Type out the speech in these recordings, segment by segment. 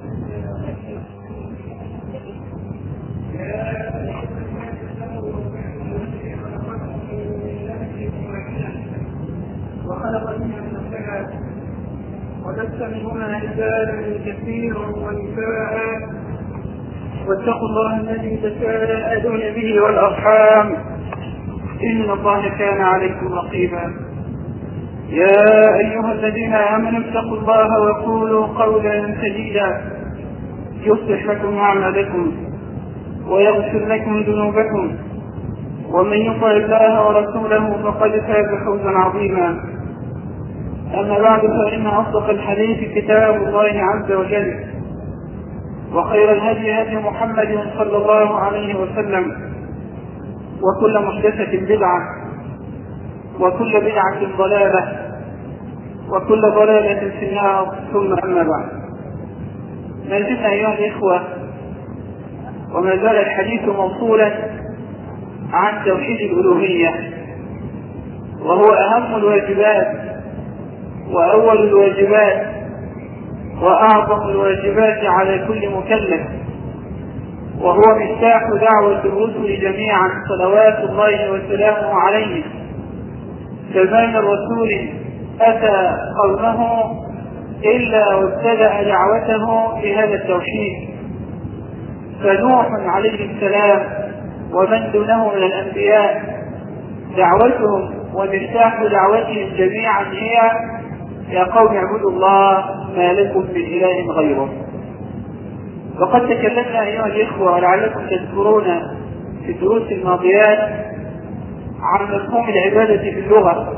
وخلق منها زوجها وبث منهما رجالا كثيرا ونساء واتقوا الله الذي تساءلون به والارحام ان الله كان عليكم رقيبا. يا ايها الذين امنوا اتقوا الله وقولوا قولا سديدا يصلح لكم اعمالكم ويغفر لكم ذنوبكم ومن يطع الله ورسوله فقد فاز فوزا عظيما. أما بعد فإن أصدق الحديث كتاب الله عز وجل وخير الهدي هدي محمد صلى الله عليه وسلم وكل محدثة بدعة وكل بدعة ضلالة وكل ضلالة في النار ثم أما بعد. ما زلنا أيها الإخوة وما زال الحديث موصولا عن توحيد الألوهية، وهو أهم الواجبات وأول الواجبات وأعظم الواجبات على كل مكلف، وهو مفتاح دعوة الرسل جميعا صلوات الله وسلامه عليه. فما من رسول أتى قومه إلا وابتدأ دعوته بهذا التوحيد. فنوح عليه السلام ومن دونه من الأنبياء دعوتهم ومفتاح دعوتهم جميعا هي: يا قوم اعبدوا الله ما لكم من إله غيره. وقد تكلمنا أيها الإخوة ولعلكم تذكرون في الدروس الماضيات عن مفهوم العبادة في اللغة،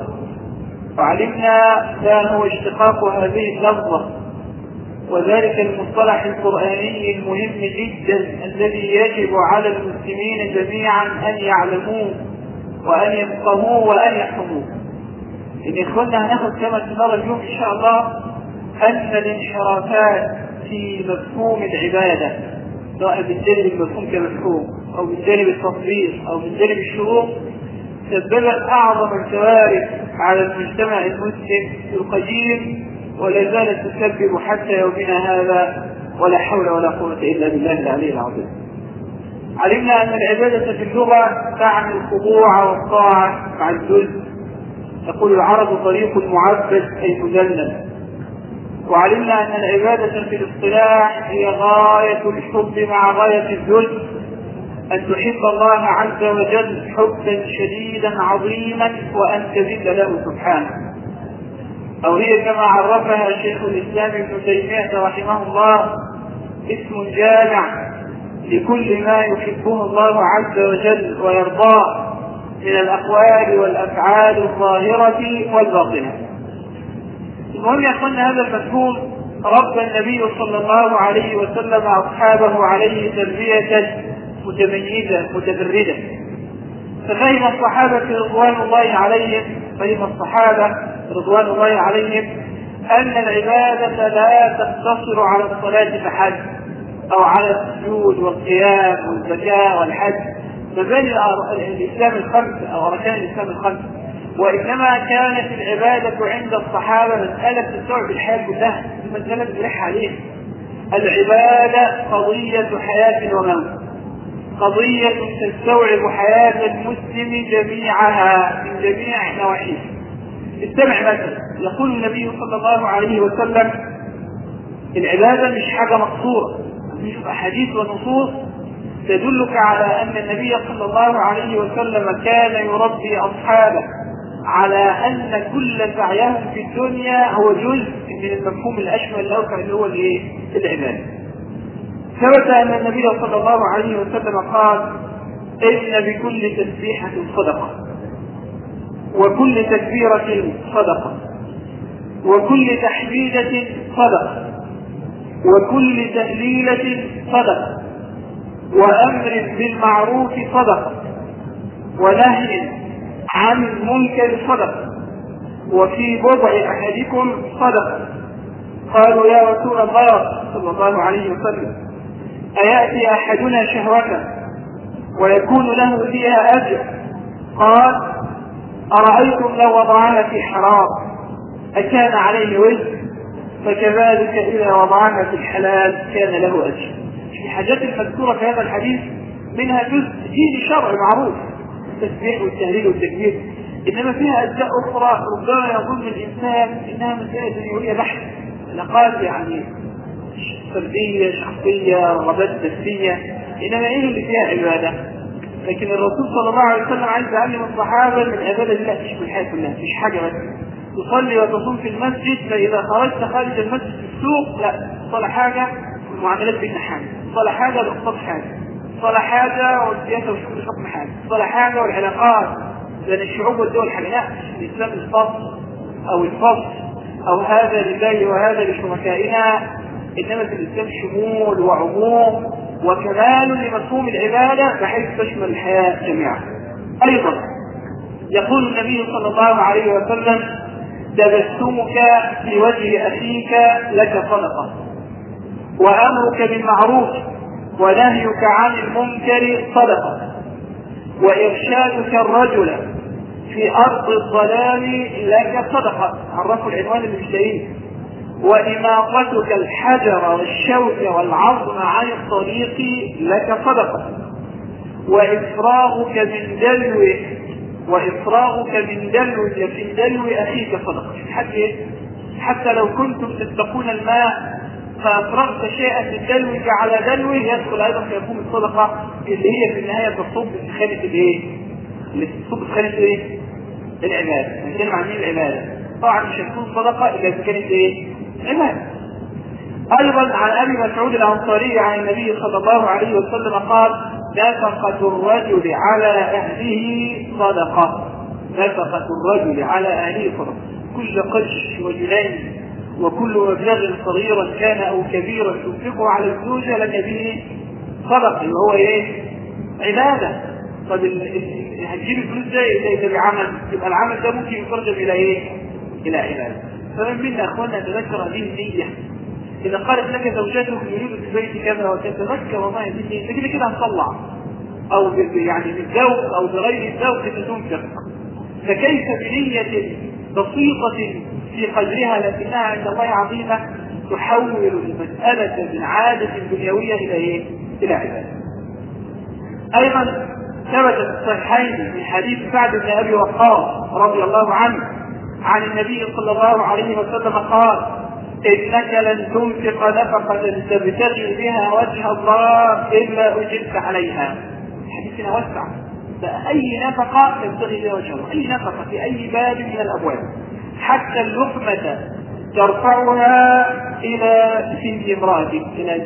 وعلمنا ما هو اشتقاق هذه اللفظة، وذلك المصطلح القرآني المهم جدا الذي يجب على المسلمين جميعا أن يعلموه وأن يفقهوه وأن يفهموه. إن إخواننا هناخد كما تنرى اليوم إن شاء الله أن الانحرافات في مفهوم العبادة، سواء من جانب المفهوم كمفهوم أو من جانب التطبيق أو من جانب الشروط، سببت أعظم الكوارث على المجتمع المسلم القديم، ولا زالت تسبب حتى يومنا هذا، ولا حول ولا قوة إلا بالله العلي العظيم. علمنا أن العبادة في اللغة تعني الخضوع والطاعة مع الذل، يقول العرب طريق معبد أي مذلل. وعلمنا أن العبادة في الاصطلاح هي غاية الحب مع غاية الذل، أن تحب الله عز وجل حبا شديدا عظيما وأن تذل له سبحانه، أو هي كما عرفها شيخ الإسلام ابن تيمية رحمه الله اسم جامع لكل ما يحبه الله عز وجل ويرضاه من الأقوال والأفعال الظاهرة والباطنة. المهم يا أخوانا هذا المفهوم ربى النبي صلى الله عليه وسلم أصحابه عليه تربية متميزة متبردة. ففهم الصحابة رضوان الله عليهم أن العبادة لا تقتصر على الصلاة فحسب أو على السجود والقيام والزكاة والحج، فبين الإسلام الخمس أو أركان الإسلام الخمس، وإنما كانت العبادة عند الصحابة مسألة تستوعب الحياة كلها، مسألة تلح عليها. العبادة قضية حياة وموت، قضية تستوعب حياة المسلم جميعها من جميع نواحيه. استمع مثلا، يقول النبي صلى الله عليه وسلم: العبادة مش حاجة مقصورة، نشوف أحاديث ونصوص تدلك على أن النبي صلى الله عليه وسلم كان يربي أصحابه على أن كل سعيهم في الدنيا هو جزء من المفهوم الأشمل الأوسع اللي هو العبادة. ثبت أن النبي صلى الله عليه وسلم قال: إن بكل تسبيحة صدقة، وكل تكبيرة صدقة، وكل تحميدة صدقة، وكل تهليلة صدقة، وأمر بالمعروف صدقة، ونهي عن المنكر صدقة، وفي بضع أحدكم صدقة. قالوا: يا رسول الله صلى الله عليه وسلم، أيأتي أحدنا شهوة ويكون له فيها أجر؟ قال: أرأيتم لو وضعها في حرام أكان عليه وزر؟ فكذلك إذا وضعها في الحلال كان له أجر. الحاجات المذكورة في هذا الحديث منها جزء ديني شرعي معروف، التسبيح والتهليل والتكبير، إنما فيها أجزاء أخرى ربما يظن الإنسان إنها مسائل دنيوية بحت، علاقات يعني فردية شخصية رغبات نفسية، إنما إيه اللي فيها عبادة. لكن الرسول صلى الله عليه وسلم عايز يعلم الصحابة من عبادة الله مش من الحياة كلها، مش حاجة بس تصلي وتصوم في المسجد، فإذا خرجت خارج المسجد في السوق لا، صلاة حاجة والمعاملات بين حاجة، صلاة حاجة والاقتصاد حاجة، صلاة حاجة والسياسة والشؤون الحكم حاجة، صلاة حاجة والعلاقات بين الشعوب والدول حاجة. لا، الإسلام الفصل أو هذا لله وهذا لشركائنا، إنما في الإسلام شمول وعموم وكمال لمفهوم العبادة بحيث تشمل الحياة جميعا. أيضا يقول النبي صلى الله عليه وسلم: تبسمك في وجه أخيك لك صدقة، وأمرك بالمعروف ونهيك عن المنكر صدقة، وإرشادك الرجل في أرض الظلام لك صدقة، عرفوا العنوان اللي مشتريه، وإماطتك الحجر والشوك والعظم عن الطريق لك صدقة، وإفراغك من دلو أخيك صدقة. حتى لو كنتم تتقون الماء فأفرغت شيئا من دلوك على دلوه يدخل أيضا في مفهوم الصدقة اللي هي في النهاية تصب في خانة الإيه؟ اللي تصب في خانة إيه؟ العبادة. نتكلم عن العبادة طبعا مش هتكون صدقة إذا كانت إيه؟ عبادة. أيضا عن أبي مسعود الأنصاري عن النبي صلى الله عليه وسلم قال: نفقة الرجل على أهله صدقة. نفقة الرجل على أهله صدقة. كل قرش وجنيه وكل مبلغ صغيرا كان أو كبيرا تنفقه على الزوجة لك به صدقة، وهو إيه؟ عبادة. طب هتجيب الفلوس ده بعمل، يبقى العمل ده ممكن يترجم إلى إيه؟ إلى عبادة. فمن منا أخوانا نتذكر هذه النية. إذا قالت لك زوجتك يريد في بيت كذا وتتذكر والله هذه النية، كده هنطلع أو يعني بالزوج أو بغير الزوج تنفق. فكيف بنية بسيطة في قدرها لكنها عند الله عظيمة تحول المسألة من عادة دنيوية إلى إيه؟ إلى عبادة. أيضا ثبت في الصحيحين من حديث سعد بن أبي وقاص رضي الله عنه عن النبي صلى الله عليه وسلم قال: إنك لن تنفق نفقة تبتغي بها وجه الله إلا أجرت عليها. حديثنا وسع، فأي نفقة تبتغي بها وجه الله، أي نفقة في أي باب من الأبواب، حتى اللقمة ترفعها إلى فم امرأتك، إلى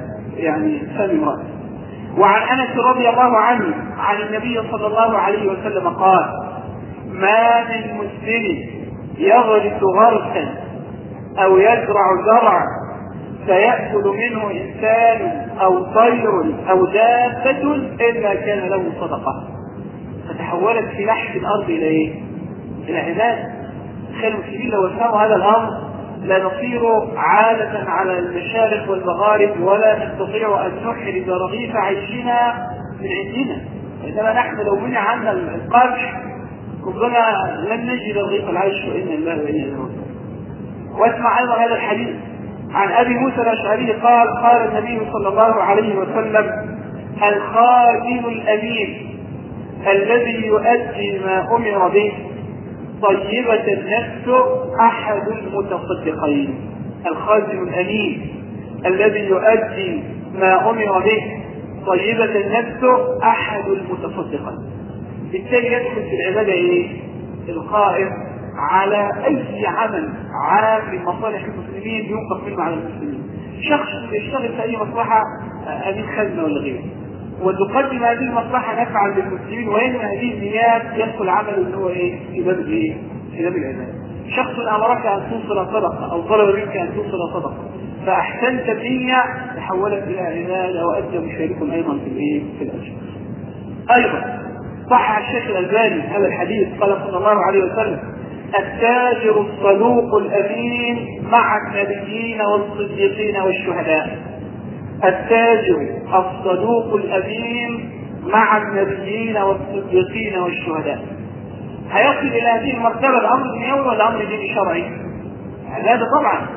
فم امرأتك. وعن أنس رضي الله عنه عن النبي صلى الله عليه وسلم قال: ما من مسلم يغرس غرسا أو يزرع زرعا فيأكل منه إنسان أو طير أو دابة إلا كان له صدقة. فتحولت في لحم الأرض إلى إيه؟ إلى عبادة. خير المسلمين لو فهموا هذا الأمر لا نصير عادة على المشارق والمغارب ولا نستطيع أن نحرز رغيف عيشنا من عندنا، إنما نحن لو منع عنا القرش ربما لن نجد رغيف العيش وإنا الله وإنا إليه راجعون. واسمع أيضا هذا الحديث عن أبي موسى الأشعري قال: قال النبي صلى الله عليه وسلم: الخازن الأمين الذي يؤدي ما أمر به طيبة النفس أحد المتصدقين. الخازن الأمين الذي يؤدي ما أمر به طيبة النفس أحد المتصدقين. بالتالي يدخل في العبادة إيه؟ القائم على أي عمل عام لمصالح المسلمين ينفق منه على المسلمين. شخص يشتغل في أي مصلحة أمين خزنة ولا غيره وتقدم هذه المصلحة نفعا للمسلمين وينمى هذه النيات، يدخل عمله اللي هو إيه؟ في باب إيه؟ في باب العبادة. شخص أمرك أن توصل صدقة أو طلب منك أن توصل صدقة فأحسنت النية تحولت إلى عبادة وأدى مشاركم أيضا في الإيه؟ في الأجر. أيضا صح الشيخ الألباني هذا الحديث قال صلى الله عليه وسلم: التاجر الصدوق الأمين مع النبيين والصديقين والشهداء. التاجر الصدوق الأمين مع النبيين والصديقين والشهداء. هيصل إلى هذه المرتبة الأمر دنيوي ولا أمر ديني شرعي؟ هذا طبعا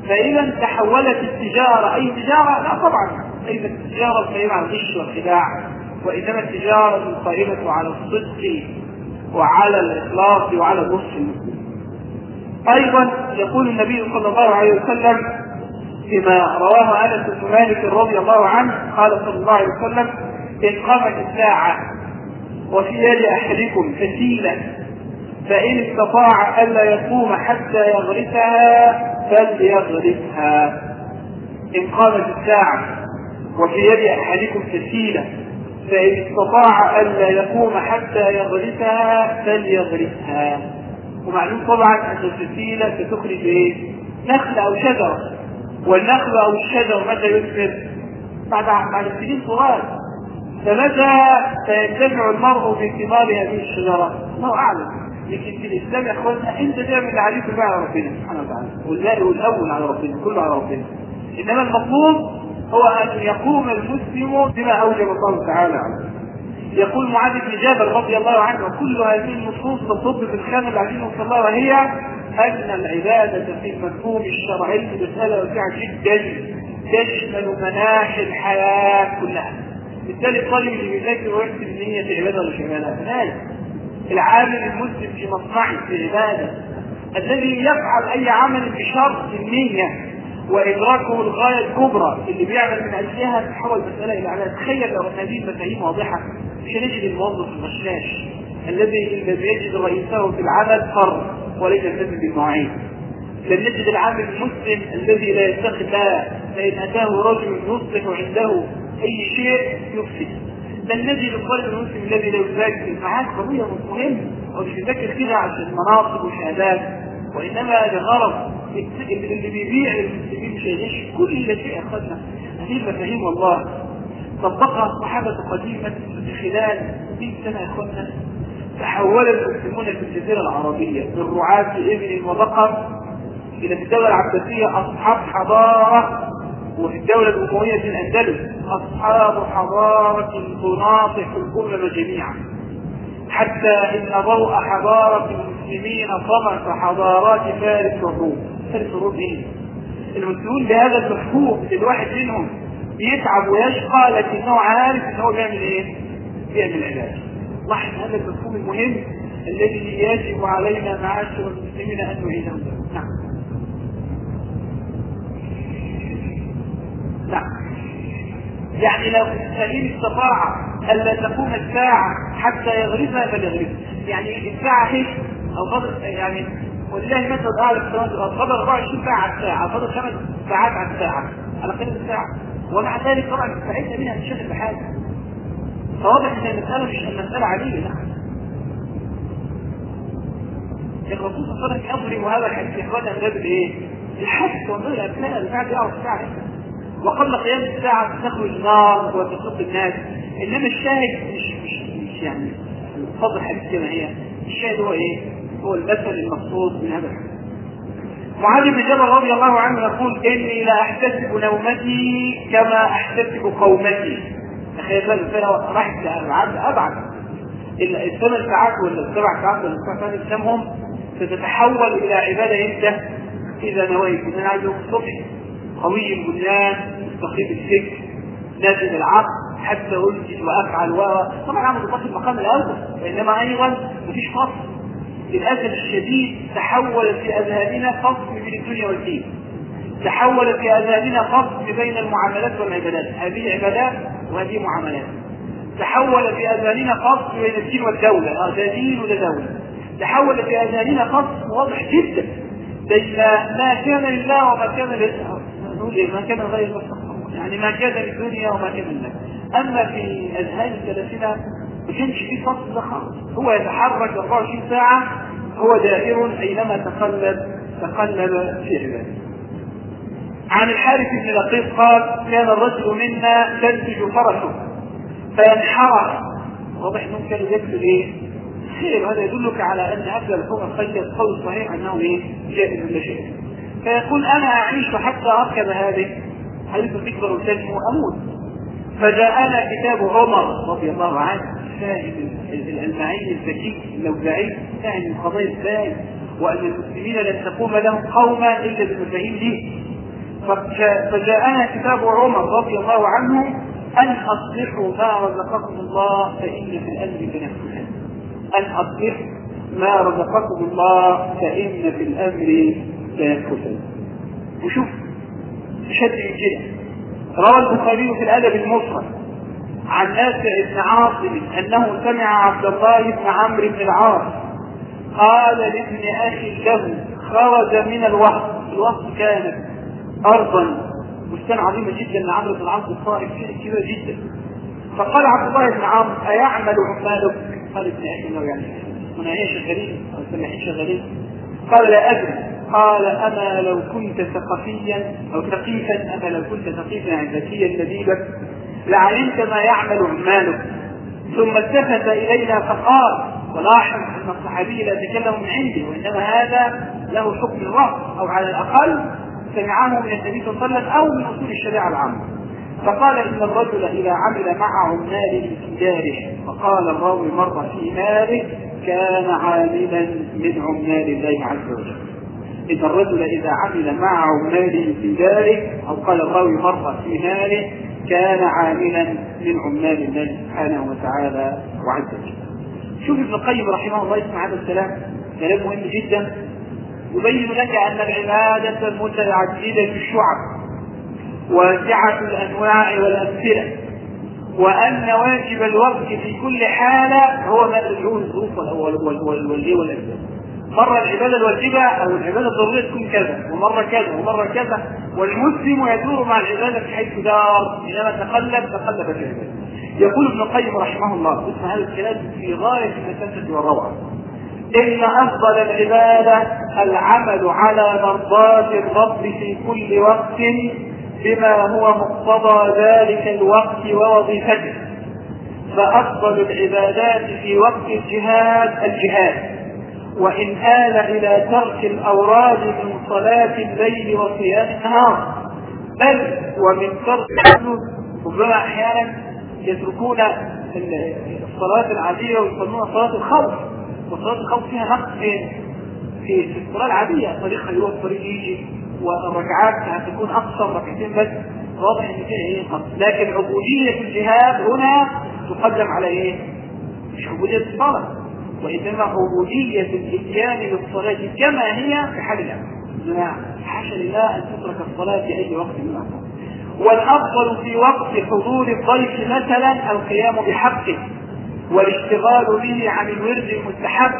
فإذا تحولت التجارة أي تجارة؟ لا طبعا، ليست التجارة القائمة على الغش والخداع، وإنما التجارة القائمة على الصدق وعلى الإخلاص وعلى النصح المسلم. أيضا يقول النبي صلى الله عليه وسلم فيما رواه أنس بن مالك رضي الله عنه قال صلى الله عليه وسلم: إن قامت الساعة وفي يد أحدكم فتيلة فإن استطاع ألا يقوم حتى يغرسها فليغرسها. إن قامت الساعة وفي يد أحدكم فتيلة فإن استطاع ألا يقوم حتى يغرسها فليغرسها. ومعلوم طبعا أن الفتيلة ستخرج إيه؟ نخل أو شجرة، والنخل أو الشجر متى يثمر؟ بعد السنين طوال. فمتى سينتفع المرء بثمار هذه الشجرة؟ الله أعلم. لكن في الإسلام يا أخوانا أنت تعمل اللي عليك بقى على ربنا سبحانه وتعالى، والباقي والأول على ربنا، كله على ربنا. إنما المطلوب هو أن يقوم المسلم بما أوجب الله تعالى عنه. يقول معاذ بن جبل رضي الله عنه: وكل هذه النصوص تصب في الخانة اللي عايزين نوصل لها، وهي أن العبادة في المفهوم الشرعي مسألة واسعة جدا تشمل مناحي الحياة كلها. بالتالي الطالب اللي بيذاكر ويحسب النية في عبادة ولا مش عبادة، العامل المسلم في مصنعه في عبادة، الذي يفعل أي عمل بشرط النية وإدراكه الغاية الكبرى اللي بيعمل من أجلها تحول مسألة إلى عبادة. تخيل لو أن هذه المفاهيم واضحة، مش هنجد الموظف الغشاش الذي يجد رئيسه في العمل فرض وليس يلتزم بالمواعيد. لن نجد العامل المسلم الذي لا يتخذ لها، فإن أتاه رجل يصلح عنده أي شيء يفسد. لن نجد الطالب المسلم الذي لا يذاكر معاه قضية مهمة أو مش يذاكر كده عشان مناصب وشهادات، وإنما لغرض اللي بيبيع المسلمين مش هيغش كل شيء. أخذنا هذه المفاهيم والله طبقها الصحابة قديما في خلال 100 سنة. أخذنا تحول المسلمون في الجزيرة العربية من رعاة إبل وبقر إلى الدولة العباسية أصحاب حضارة، وفي الدولة الأموية في الأندلس أصحاب حضارة تناطح الأمم جميعا، حتى إن ضوء حضارة المسلمين طمس حضارات فارس والروم. فارس والروم إيه؟ المسلمون بهذا المفهوم الواحد منهم بيتعب ويشقى لكنه عارف إن هو بيعمل إيه؟ بيعمل علاج. لاحظ هذا المفهوم المهم الذي يجب علينا معاشر المسلمين أن نعيده. نعم. يعني لو الإنسان استطاع ألا تقوم الساعة حتى يغرسها فليغرسها. يعني الساعة هي أو فضل يعني ولله مثل أعلى السنوات فضل 24 ساعة على الساعة، فضل 5 ساعات على الساعة على قيمة الساعة، ومع ذلك طبعا استعدنا منها تشغل بحاجة. فواضح أن المسألة مش المسألة عادية. لا، الرسول صلى الله عليه وسلم يضرب هذا الحديث إخوانا من باب الإيه؟ الحث وانظر الأبناء البعض يعرف الساعة. وقبل قيام الساعة تخرج نار وتسقط الناس. إنما الشاهد مش يعني فضل الحديث كما هي. الشاهد هو إيه؟ هو المثل المقصود من هذا الحديث. معاذ بن جبل رضي الله عنه يقول: إني لا أحتسب نومتي كما أحتسب قومتي. تخيل الإنسان راح أبعد ال8 ساعات ولا ال7 ساعات ولا ال9 ساعات إسلامهم ستتحول إلى عبادة إمتى؟ إذا نويت إذا أنا عايز الصبح قوي البنيان مستقيم الفكر نازل العقل حتى أنجز وأفعل طبعا عمل الله في المقام الأول، وإنما أيضا مفيش فصل. للأسف الشديد تحول في أذهاننا فصل بين الدنيا والدين، تحول في أذهاننا فصل بين المعاملات والعبادات، هذه عبادات وهذه معاملات. تحول في أذهاننا فصل بين الدين والدولة، ده دين وده دولة. تحول في أذهاننا فصل واضح جدا بين ما كان لله وما كان ما كان غير المستقبل، يعني ما كان للدنيا وما كان لله. أما في أذهان سلفنا ما كانش في فصل ده خالص، هو يتحرك 24 ساعة، هو دائر أينما تقلب في عباده. عن الحارث بن لقيط قال: كان الرجل منا تنتج فرسه فينحرف. واضح انهم كانوا يكتب ايه؟ خير. هذا يدلك على ان اكل اللحوم الخير القول الصحيح انه ايه؟ جائز ولا شيء. فيقول: انا اعيش حتى اركب هذه حيث تكبر وتنمو اموت. فجاءنا كتاب عمر رضي الله عنه، فاهم المعين الذكي اللوزعي، فاهم القضايا ازاي، وان المسلمين لن تقوم لهم قوما الا بالمفاهيم دي. فجاءنا كتاب عمر رضي الله عنه أن أصلحوا ما رزقكم الله فإن في الأمر تنفسا. أن أصلحوا ما رزقكم الله فإن في الأمر تنفسا. وشوف شد كده، روى البخاري في الأدب المفرد عن نافع بن عاصم أنه سمع عبد الله بن عمرو بن العاص قال لابن أخي له خرج من الوقت كانت أرضا بستان عظيمة جدا لعمرو بن العاص الطائف كبيرة جدا. فقال عبد الله بن عمرو أيعمل عمالك؟ قال ابن أخي له يعني مناهية شغالين أو سماحين شغالين؟ قال لا أدري. قال أما لو كنت ثقفيا أو ثقيفا، أما لو كنت ثقيفا عن ذكيا لبيبا لعلمت ما يعمل عمالك. ثم التفت إلينا فقال، ولاحظ أن الصحابي لا يتكلم من عنده وإنما هذا له حكم الوقت أو على الأقل سمعه من النبي صلى الله عليه وسلم أو من أصول الشريعة العامة. فقال إن الرجل إذا عمل مع عماله في داره، فقال الراوي مرة في ماله كان عاملا من عمال الله عز وجل. إن الرجل إذا عمل مع عماله في داره، أو قال الراوي مرة في ماله كان عاملا من عمال الله سبحانه وتعالى وعز وجل. شوف ابن القيم رحمه الله اسمع هذا الكلام، كلام مهم جدا يبين لك أن العبادة متعددة الشعب واسعة الأنواع والأمثلة، وأن واجب الوقت في كل حالة هو ما تدعوه الظروف والأسباب. مرة العبادة الواجبة أو العبادة الضرورية تكون كذا، ومرة كذا ومرة كذا، والمسلم يدور مع العبادة في حيث دار، إنما تقلب في العبادة. يقول ابن القيم رحمه الله، اسمع هذا الكلام في غاية النفاسة والروعة: إن أفضل العبادة العمل على مرضاة الرب في كل وقت بما هو مقتضى ذلك الوقت ووظيفته. فأفضل العبادات في وقت الجهاد، وإن آل إلى ترك الأوراد من صلاة الليل وصيام النهار، بل ومن ترك السنن. ربما أحيانا يتركون الصلاة العادية ويصلون صلاة الخوف، وصلاة الخوف فيها نقص في الصلاة العادية، طريقها يروح طريق يجي، والركعات هتكون أقصر ركعتين بس، واضح إن فيها نقص. لكن عبودية الجهاد هنا تقدم على إيه؟ مش عبودية الصلاة، وإنما عبودية الإتيان للصلاة كما هي في حال الأمر. حاشا لله أن تترك الصلاة في أي وقت من الأوقات. والأفضل في وقت حضور الضيف مثلا القيام بحقه والاشتغال به عن الورد المستحب،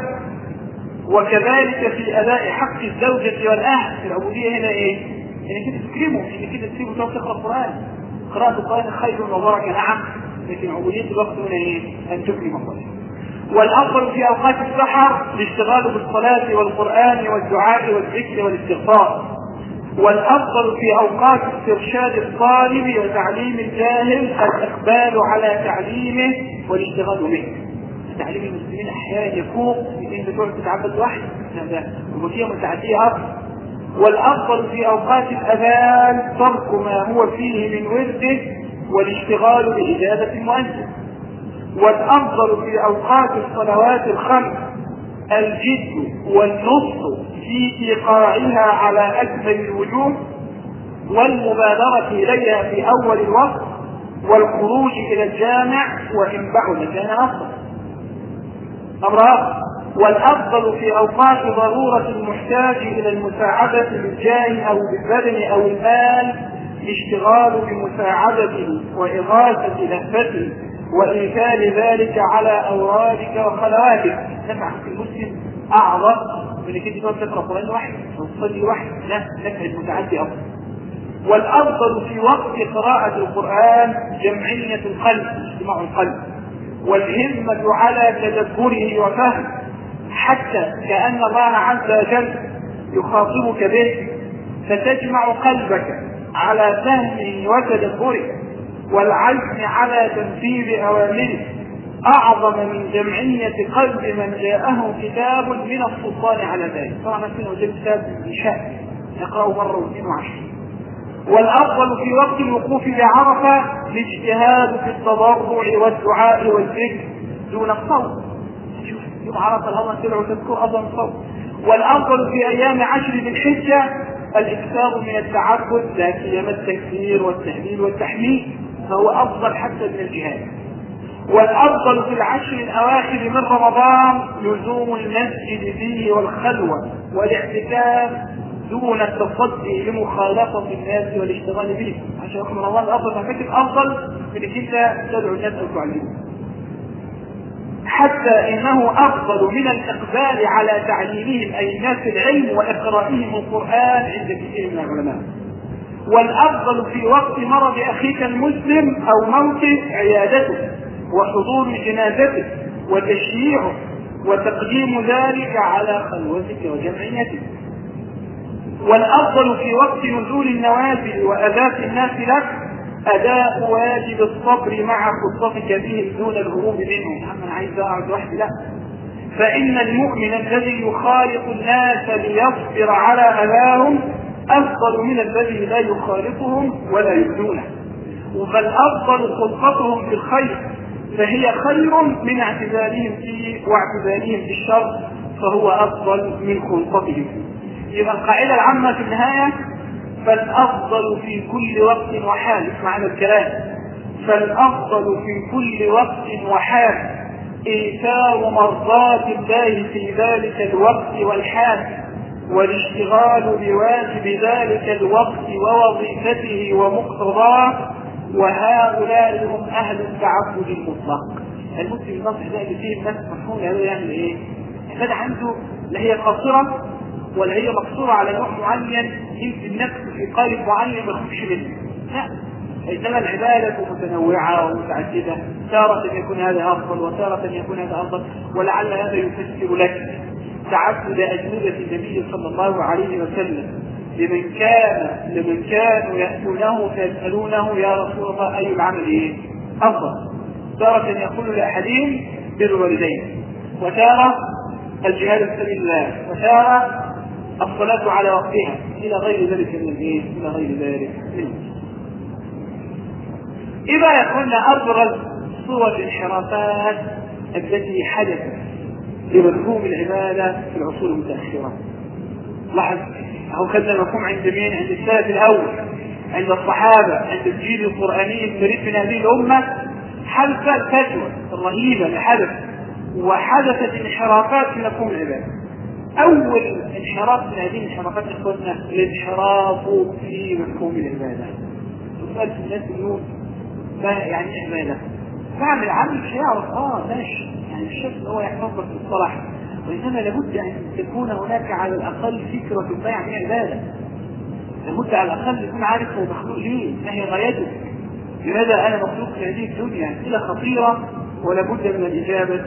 وكذلك في أداء حق الزوجة والأهل. في العبودية هنا إيه؟ إنك كده تكرمه، إنك كده تسيبه تقرأ القرآن. قراءة القرآن خير وبركة، نعم، لكن عبودية الوقت هنا إيه؟ أن تكرم الله. والأفضل في أوقات السحر الاشتغال بالصلاة والقرآن والدعاء والذكر والاستغفار. والأفضل في أوقات استرشاد الطالب وتعليم الجاهل الإقبال على تعليمه والاشتغال به. تعليم المسلمين أحيانا يفوق إن تقعد تتعبد واحد، هذا وفيها متعدية أفضل. والأفضل في أوقات الأذان ترك ما هو فيه من ورده والاشتغال بإجابة المؤذن. والأفضل في أوقات الصلوات الخمس الجد والنصح في إيقاعها على أكمل الوجوه، والمبادرة إليها في أول الوقت، والخروج إلى الجامع وإن بعد كان أفضل. أمر. والأفضل في أوقات ضرورة المحتاج إلى المساعدة بالجاه أو بالبدن أو المال الاشتغال بمساعدته وإغاثة لهفته وإيثار ذلك على أورادك وخلواتك. نفع في المسلم أعظم من كده تقعد تقرأ قرآن واحد وتصلي واحد، لا، نفع المتعدي أفضل. والأفضل في وقت قراءة القرآن جمعية القلب، اجتماع القلب، والهمة على تدبره وفهمه، حتى كأن الله عز وجل يخاطبك به، فتجمع قلبك على فهمه وتدبره والعزم على تنفيذ أوامره، أعظم من جمعية قلب من جاءه كتاب من السلطان على ذلك. طبعا نحن وجدت كتاب إنشاء يقرأه مرة واثنين وعشر. والأفضل في وقت الوقوف بعرفة الاجتهاد في التضرع والدعاء والذكر دون الصوت. شوف يوم عرفة الأرض تدعو تذكر أظن الصوت. والأفضل في أيام 10 ذي الحجة الإكثار من التعبد لا سيما التكبير والتهليل والتحميد فهو أفضل حتى من الجهاد. والأفضل في العشر الأواخر من رمضان لزوم المسجد فيه والخلوة والاعتكاف دون التصدي لمخالطة الناس والاشتغال به. عشان رمضان الأفضل فكر أفضل من انك تدعو الناس أو تعلمهم، حتى إنه أفضل من الإقبال على تعليمهم أي الناس العلم وإقرائهم القرآن عند كثير من العلماء. والأفضل في وقت مرض أخيك المسلم أو موته عيادته وحضور جنازته وتشييعه وتقديم ذلك على خلوتك وجمعيتك. والأفضل في وقت نزول النوازل وأذات الناس لك أداء واجب الصبر مع خطتك به دون الهروب منه. أنا عايز أقعد وحدي، لا، فإن المؤمن الذي يخالط الناس ليصبر على أذاهم أفضل من الذي لا يخالطهم ولا يؤذونه. بل أفضل خلطتهم في الخير فهي خير من اعتزالهم فيه واعتزالهم في الشر فهو أفضل من خلطتهم. يبقى القاعدة العامة في النهاية فالأفضل في كل وقت وحال، معنى الكلام فالأفضل في كل وقت وحال إيثار مرضات الله في ذلك الوقت والحال والاشتغال بواجب ذلك الوقت ووظيفته ومقتضاه. وهؤلاء هم أهل التعبد المطلق. المسلم النصح ده اللي فيه الناس مفهوم هذا يعمل إيه؟ هذا عنده لا هي قاصرة ولا هي مقصورة على نوع معين يمكن نفسه في قالب معين ما يخرجش منه، لا، إنما العبادة متنوعة ومتعددة، تارة يكون هذا أفضل وتارة يكون هذا أفضل، ولعل هذا يفسر لك تعبد أجنبة النبي صلى الله عليه وسلم لمن كانوا يأتونه فيسألونه يا رسول الله أي العمل إيه؟ أفضل. تارة يقول لأحدهم بر الوالدين، وتارة الجهاد في سبيل الله، وتارة الصلاة على وقتها، إلى غير ذلك من الإيه؟ إلى غير ذلك منه. إذا يكون أبرز صور الانحرافات التي حدثت لمفهوم العبادة في العصور المتأخرة. لاحظ أو خدنا المفهوم عند مين؟ عند السلف الأول، عند الصحابة، عند الجيل القرآني الفريد من هذه الأمة. حدث الفتوى الرهيبة اللي وحدثت انحرافات في مفهوم العبادة. أول انحراف من هذه الانحرافات إخواننا الانحراف في مفهوم العبادة. سؤال في الناس اليوم ما يعني عبادة؟ فعل عمل مش هيعرف ماشي، يعني مش شرط هو يحفظ في الصلاح، وإنما لابد أن تكون هناك على الأقل فكرة ما يعني عبادة. لابد على الأقل يكون عارف هو مخلوق ليه، ما هي غايته، لماذا أنا مخلوق في هذه الدنيا؟ أسئلة خطيرة ولابد من الإجابة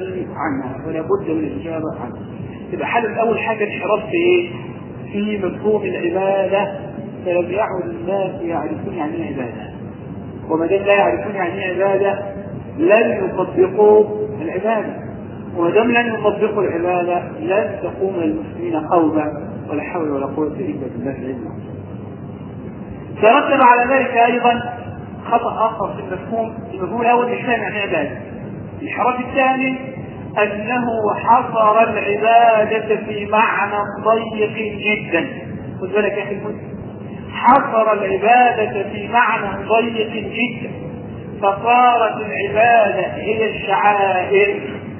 عنها. يبقى حل أول حاجة انحراف في إيه؟ في مفهوم العبادة. فلم يعد الناس يعرفون يعني ايه عبادة، وما دام لا يعرفون يعني ايه عبادة لن يطبقوا العبادة، وما دام لن يطبقوا العبادة لن تقوم المسلمين قوما، ولا حول ولا قوة إلا بالله العلم. ترتب على ذلك أيضا خطأ آخر في المفهوم الأول مش فاهم يعني عبادة. الانحراف الثاني أنه حصر العبادة في معنى ضيق جدا. خذ بالك يا أخي المسلم، حصر العبادة في معنى ضيق جدا، فصارت العبادة هي الشعائر.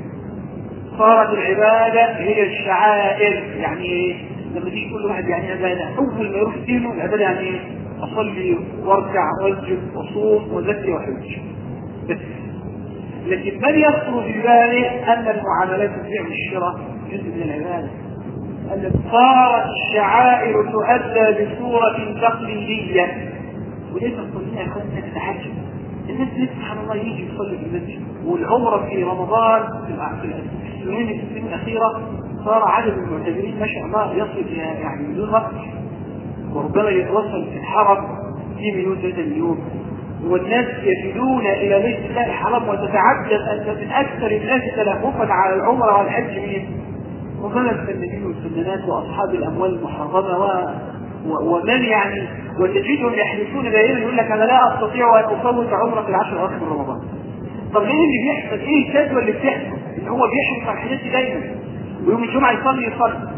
يعني ايه؟ لما تيجي كل واحد يعني عبادة، أول ما يروح دينه العبادة يعني ايه؟ أصلي وارجع واسجد وصوم وزكي وحج بس. لكن من يذكر في باله أن المعاملات البيع والشراء جزء من العبادة، أن صارت الشعائر تؤدى بصورة تقليدية. وليس الصليين يا أخواننا تتحجب، الناس سبحان الله يجي يصلي في المسجد. والعمرة في رمضان في السنين الأخيرة صار عدد المعتمرين ما شاء الله يصل إلى يعني مليون رقم، وربما يتوصل في الحرم في مليون 3 مليون. والناس يفدون إلى بيت الله الحرام، وتتعجب أن من أكثر الناس تلهفا على العمرة والحج مين؟ ومن الفنانين والفنانات وأصحاب الأموال المحرمة ومن يعني، وتجدهم يحلفون دائما يقول لك أنا لا أستطيع أن أفوت عمرة في العشر الأواخر من رمضان. طب ليه اللي بيحصل؟ إيه الجدوى اللي بتحصل؟ إن هو بيحرص على الحاجات دايما، ويوم الجمعة يصلي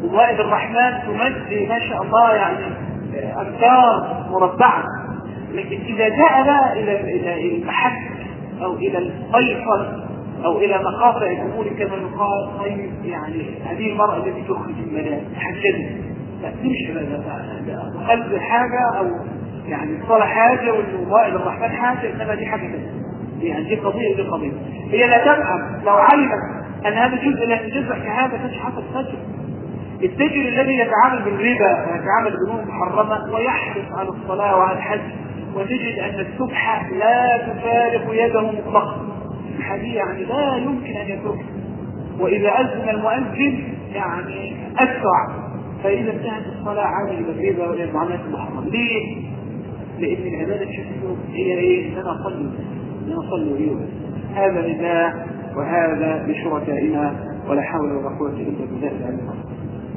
ووائد الرحمن تمد ما شاء الله يعني أمتار مربعة. لكن إذا جاء بقى إلى المحك أو إلى الفيصل أو إلى مقاطع الأمور كما يقال، طيب يعني هذه المرأة التي تخرج الملاك تحجبت، لا تمشي قلب حاجة أو يعني الصلاة حاجة والوائد الرحمن حاجة، إنما دي حاجة ثانية. يعني دي قضية ودي قضية. هي لا تفهم لو علمت أن هذا الجزء لا يتجزأ كهذا كانش حصل فجر. التاجر الذي يتعامل بالربا ويتعامل بنوع محرمة ويحرص على الصلاة وعلى الحج، وتجد أن السبحة لا تفارق يده مطلقا، السبحة دي يعني لا يمكن أن يتركها، وإذا أذن المؤذن يعني أسرع، فإذا انتهت الصلاة عاد إلى الربا وإلى المعاملات المحرمة. ليه؟ لأن العبادة الشرعية هي إيه؟ أنا أصلي وإيه؟ هذا لله وهذا لشركائنا، ولا حول ولا قوة إلا بالله العلي العظيم.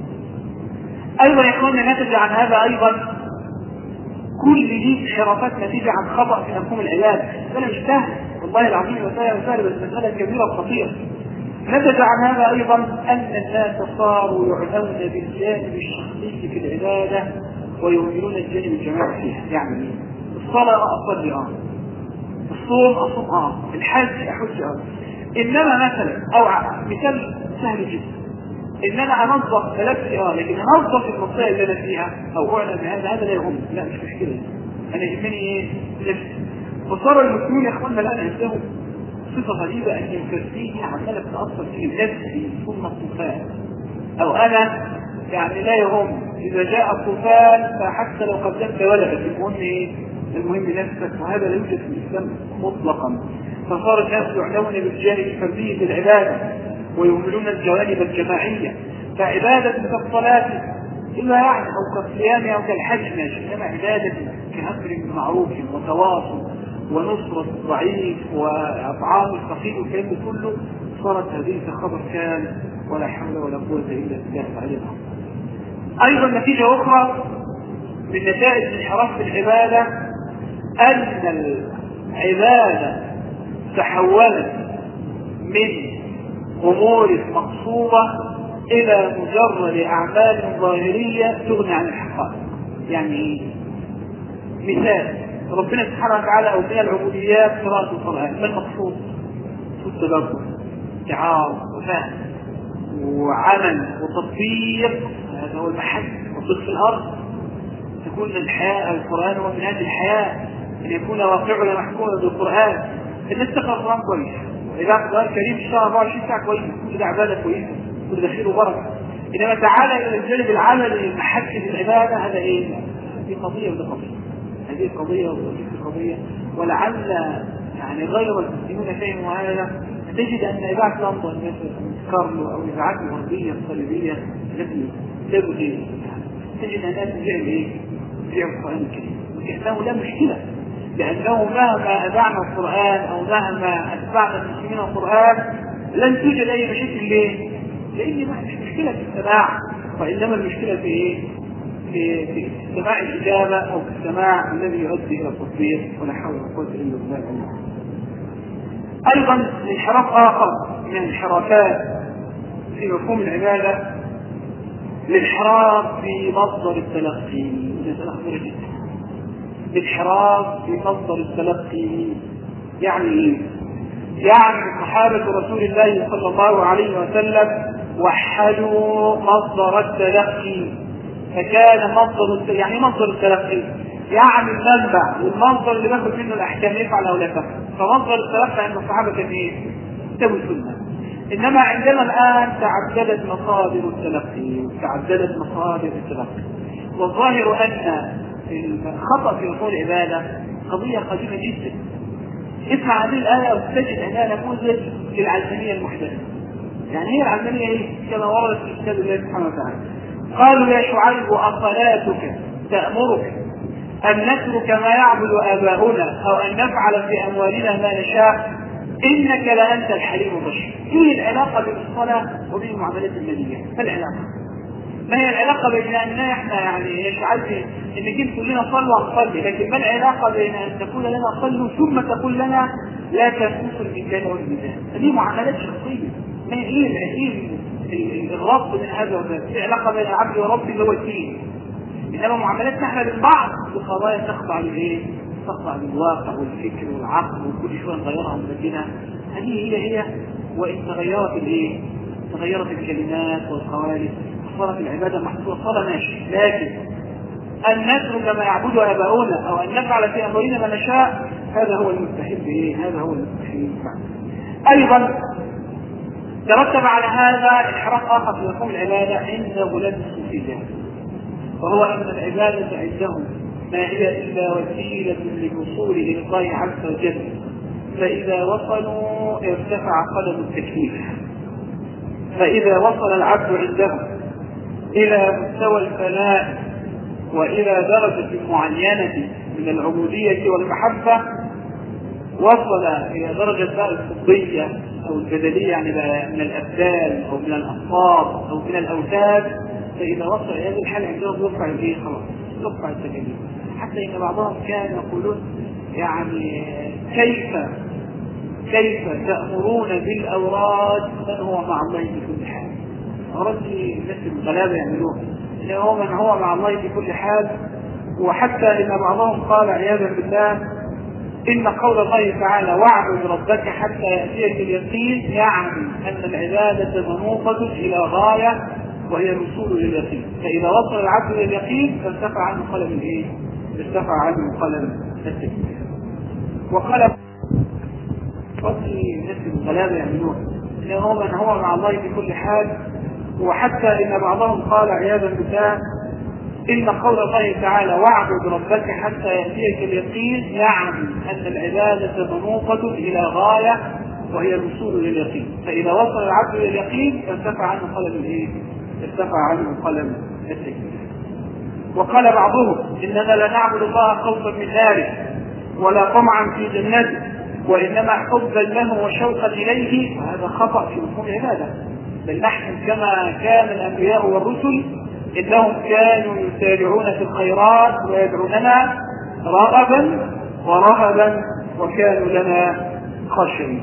أيضا يا إخواننا نتج عن هذا أيضا كل دي انحرافات نتيجة عن خطأ في مفهوم العبادة. أنا مش سهل والله العظيم وسهل، بس مسألة كبيرة وخطيرة. نتج عن هذا أيضا أن الناس صاروا يعنون بالجانب الشخصي في العبادة ويهملون الجانب الجماعي فيها. يعني الصلاة أصلي الصوم أصوم الحج أحج إنما مثلا أو مثال سهل جدا إن أنا أنظف ملابسي لكن أنظف المنطقة اللي أنا فيها أو أعلم هذا لا يهم، لا مش مشكلة، أنا يهمني إيه؟ نفسي. وصار المسلمين يا إخواننا الآن عندهم صفة غريبة أن الكرسية عمالة بتأثر في نفسي ثم الطوفان، أو أنا يعني لا يهم إذا جاء الطوفان فحتى لو قدمت ولدك المهم إيه؟ المهم نفسك، وهذا لا يوجد في الإسلام مطلقا. فصار الناس يعنون بالجانب الفردي في العبادة ويهملون الجوانب الجماعية، فعبادة كالصلاة إلا يعني أو كالصيام أو كالحج ماشي، إنما عبادة كأمر بالمعروف وتواصل ونصرة الضعيف وأطعام الفقير والكلام كله صارت هذه كخبر كان، ولا حول ولا قوة إلا بالله العلي العظيم. أيضا نتيجة أخرى من نتائج الانحراف في العبادة أن العبادة تحولت من أمور مقصودة إلى مجرد أعمال ظاهرية تغني عن الحقائق. يعني مثال ربنا سبحانه وتعالى أو من العبوديات قراءة القرآن، ما المقصود؟ التدبر، اتعاظ وفهم وعمل وتطبيق، هذا هو المحل. وصدق في الأرض تكون الحياة القرآن ومن هذه الحياة أن يكون واقعنا محكومة بالقرآن. الناس تقرأ القرآن كويس، إذا القرآن الكريم اشتغل 24 ساعة كويس، كل ده عبادة كويسة، كل ده خير وبركة. إنما تعالى إلى الجانب العملي المحكم العبادة، هذا إيه؟ دي قضية وده قضية، هذه قضية وهذه قضية. ولعل يعني غير المسلمين فهموا هذا، تجد أن إذاعة لندن مثل كارلو أو إذاعات الغربية الصليبية التي تبغي تجد أنها تبيع إيه؟ تبيع القرآن الكريم، وكأنه لا مشكلة، لأنه مهما أذعنا القرآن أو مهما أتبعنا المسلمين القرآن لن توجد أي مشاكل. ليه؟ لأن ما مش مشكلة في السماع، وإنما المشكلة في إيه؟ في سماع الإجابة أو في السماع الذي يؤدي إلى التطبيق، ولا حول ولا قوة إلا بالله. أيضا انحراف آخر من الانحرافات في مفهوم العبادة الانحراف في مصدر التلقي. الانحراف في مصدر التلقي يعني ايه؟ يعني صحابة رسول الله صلى الله عليه وسلم وحدوا مصدر التلقي، فكان مصدر يعني مصدر التلقي يعني المنبع والمصدر اللي باخد منه الاحكام يفعل او لا يفعل. فمصدر التلقي عند الصحابة كان ايه؟ كتاب السنة. انما عندنا الان تعددت مصادر التلقي، والظاهر ان الخطأ في أصول العبادة قضية قديمة جدا. اسمع هذه الآية وتجد أنها نموذج للعلمانية المحدثة. يعني هي العلمانية إيه؟ كما وردت في كتاب الله سبحانه وتعالى، قالوا يا شعيب أصلاتك تأمرك أن نترك ما يعبد آباؤنا أو أن نفعل في أموالنا ما نشاء إنك لأنت الحليم الرشيد. إيه العلاقة بين الصلاة وبين المعاملات المالية؟ ما العلاقة؟ ما هي العلاقة بين أننا إحنا يعني مش عارفين إن جيل كلنا صلوا وصلي، لكن ما العلاقة بين أن تقول لنا صلوا ثم تقول لنا لا تنقصوا المكان والميزان؟ هذه معاملات شخصية. ما هي الرب من هذا وذاك، في علاقه بين العبد وربه اللي هو الدين. انما معاملاتنا احنا للبعض بقضايا تخضع للايه؟ تخضع للواقع والفكر والعقل، وكل شويه نغيرها ونبدلها. هذه هي وان تغيرت الايه؟ تغيرت الكلمات والقوالب، صارت العباده محصوره، صار ماشي. لكن ان نترك ما يعبد اباؤنا او ان نفعل في امرنا ما نشاء، هذا هو المستحيل بايه؟ هذا هو المستحيل. ايضا ترتب على هذا انحراف اخر في مفهوم العباده عند غلاة الصوفيه، وهو ان العباده عندهم ما هي الا وسيله للوصول الى الله عز وجل، فاذا وصلوا ارتفع قلم التكليف. فاذا وصل العبد عندهم الى مستوى الفناء والى درجه معينه من العبوديه والمحبه، وصل الى درجه بقى القطبيه او البدنيه، يعني من الابدان او من الاصوات او من الاوتاد. فاذا وصل الى هذه الحاله عندهم يرفع الايه؟ خلاص يرفع التكاليف. حتى ان بعضهم كان يقولون يعني كيف تأمرون بالاوراد من هو مع الله في كل حال؟ اوراد الناس الغلابه يعملوها، ان هو من هو مع الله في كل حال. وحتى ان بعضهم قال عياذا بالله إن قول الله تعالى واعبد ربك حتى يأتيك اليقين، يعني أن العبادة منوطة إلى غاية وهي الوصول لليقين. فإذا وصل العبد إلى اليقين فارتفع عنه قلم الإيه؟ ارتفع عنه قلم التكليف. وقال الناس الغلابة يعملون إن هو من هو مع الله في كل حال. وحتى إن بعضهم قال عياذا بالله إن قول الله تعالى واعبد ربك حتى يأتيك اليقين، يعني أن العبادة منوطة إلى غاية وهي الوصول لليقين. فإذا وصل العبد إلى اليقين ارتفع عنه قلم الإيه؟ ارتفع عنه قلم التكليف. وقال بعضهم إننا لا نعبد الله خوفا من ناره ولا طمعا في جنته، وإنما حبا له وشوقا إليه، وهذا خطأ في مفهوم العبادة. بل نحن كما كان الأنبياء والرسل إنهم كانوا يسارعون في الخيرات ويدعوننا رغبا ورهبا وكانوا لنا خاشعين.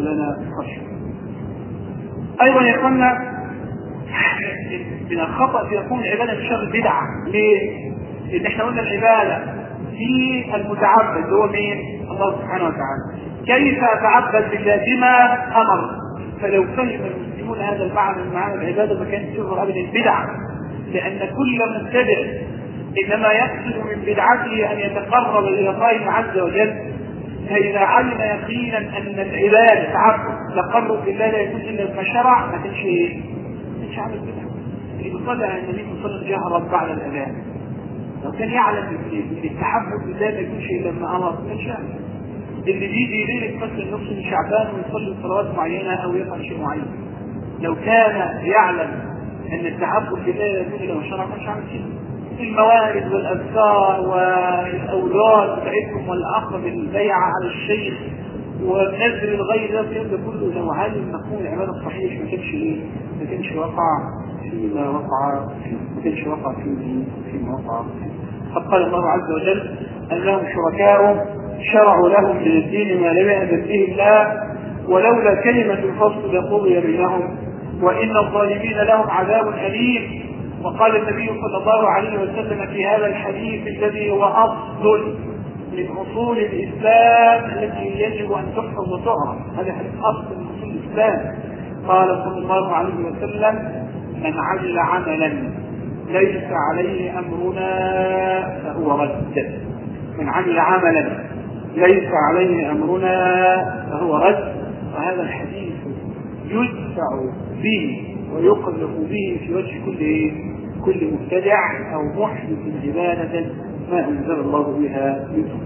أيضا يقولنا من الخطأ في مفهوم العبادة في شر البدعة. ليه؟ لأن احنا قلنا العبادة في المتعبد هو مين؟ الله سبحانه وتعالى. كيف أتعبد بالله؟ بما أمر. فلو فهم المسلمون هذا المعنى من معاني العبادة ما كانت تظهر أبدا البدعة، لأن كل مبتدع إنما يقصد من بدعته أن يتقرب إلى الله عز وجل. فإذا علم يقينا أن العبادة تعبد تقرب بالله لا يكون إلا بما شرع، ما كانش عامل بدعة. اللي بيصلي على النبي صلى الله عليه وسلم جهرا بعد الأذان، لو كان يعلم ان التحبب بالله ما يكونش الا لما امر كان شامل. اللي بيجي ليله قتل النص من شعبان ويصلي صلوات معينه او يفعل شيء معين، لو كان يعلم ان التحبب بالله لا يكون الا بما شرع ما كانش عامل كده. الموارد والاذكار والاولاد بتاعتهم والاخذ بالبيعه على الشيخ ونزل الغير ده كله لو علم مفهوم العباده الصحيح ما كانش وقع فيما وقع فيما وقع. قد قال الله عز وجل أن لهم شركاء شرعوا لهم من الدين ما لم يأذن به الله ولولا كلمة الفصل لقضي بينهم وإن الظالمين لهم عذاب أليم. وقال النبي صلى الله عليه وسلم في هذا الحديث الذي هو أصل من أصول الإسلام التي يجب أن تحفظ وتعرف، هذا أصل من أصول الإسلام. قال صلى الله عليه وسلم من عمل عملا ليس عليه أمرنا فهو رد. من عمل عملا ليس عليه أمرنا فهو رد. وهذا الحديث يدفع به ويقذف به في وجه كل مبتدع أو محدث عبادة ما أنزل الله بها منه.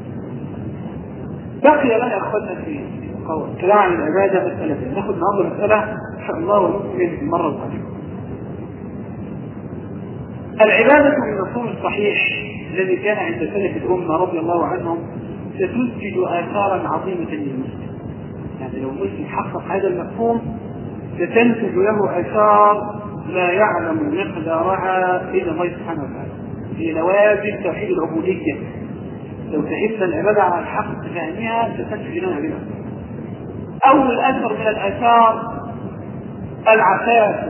بقي لنا أخذنا في كلام عن العبادة مسألة، نأخذ النهارده مسألة إن شاء الله ونكمل في المرة القادمة. العبادة بالمفهوم الصحيح الذي كان عند سلف الأمة رضي الله عنهم ستنتج آثارا عظيمة للمسلم. يعني لو المسلم حقق هذا المفهوم ستنتج له آثار لا يعلم مقدارها إلا الله سبحانه وتعالى في لوازم توحيد العبودية. لو فهمنا العبادة على الحق فهمها ستنتج لنا بها. أول أثر من الآثار العفاف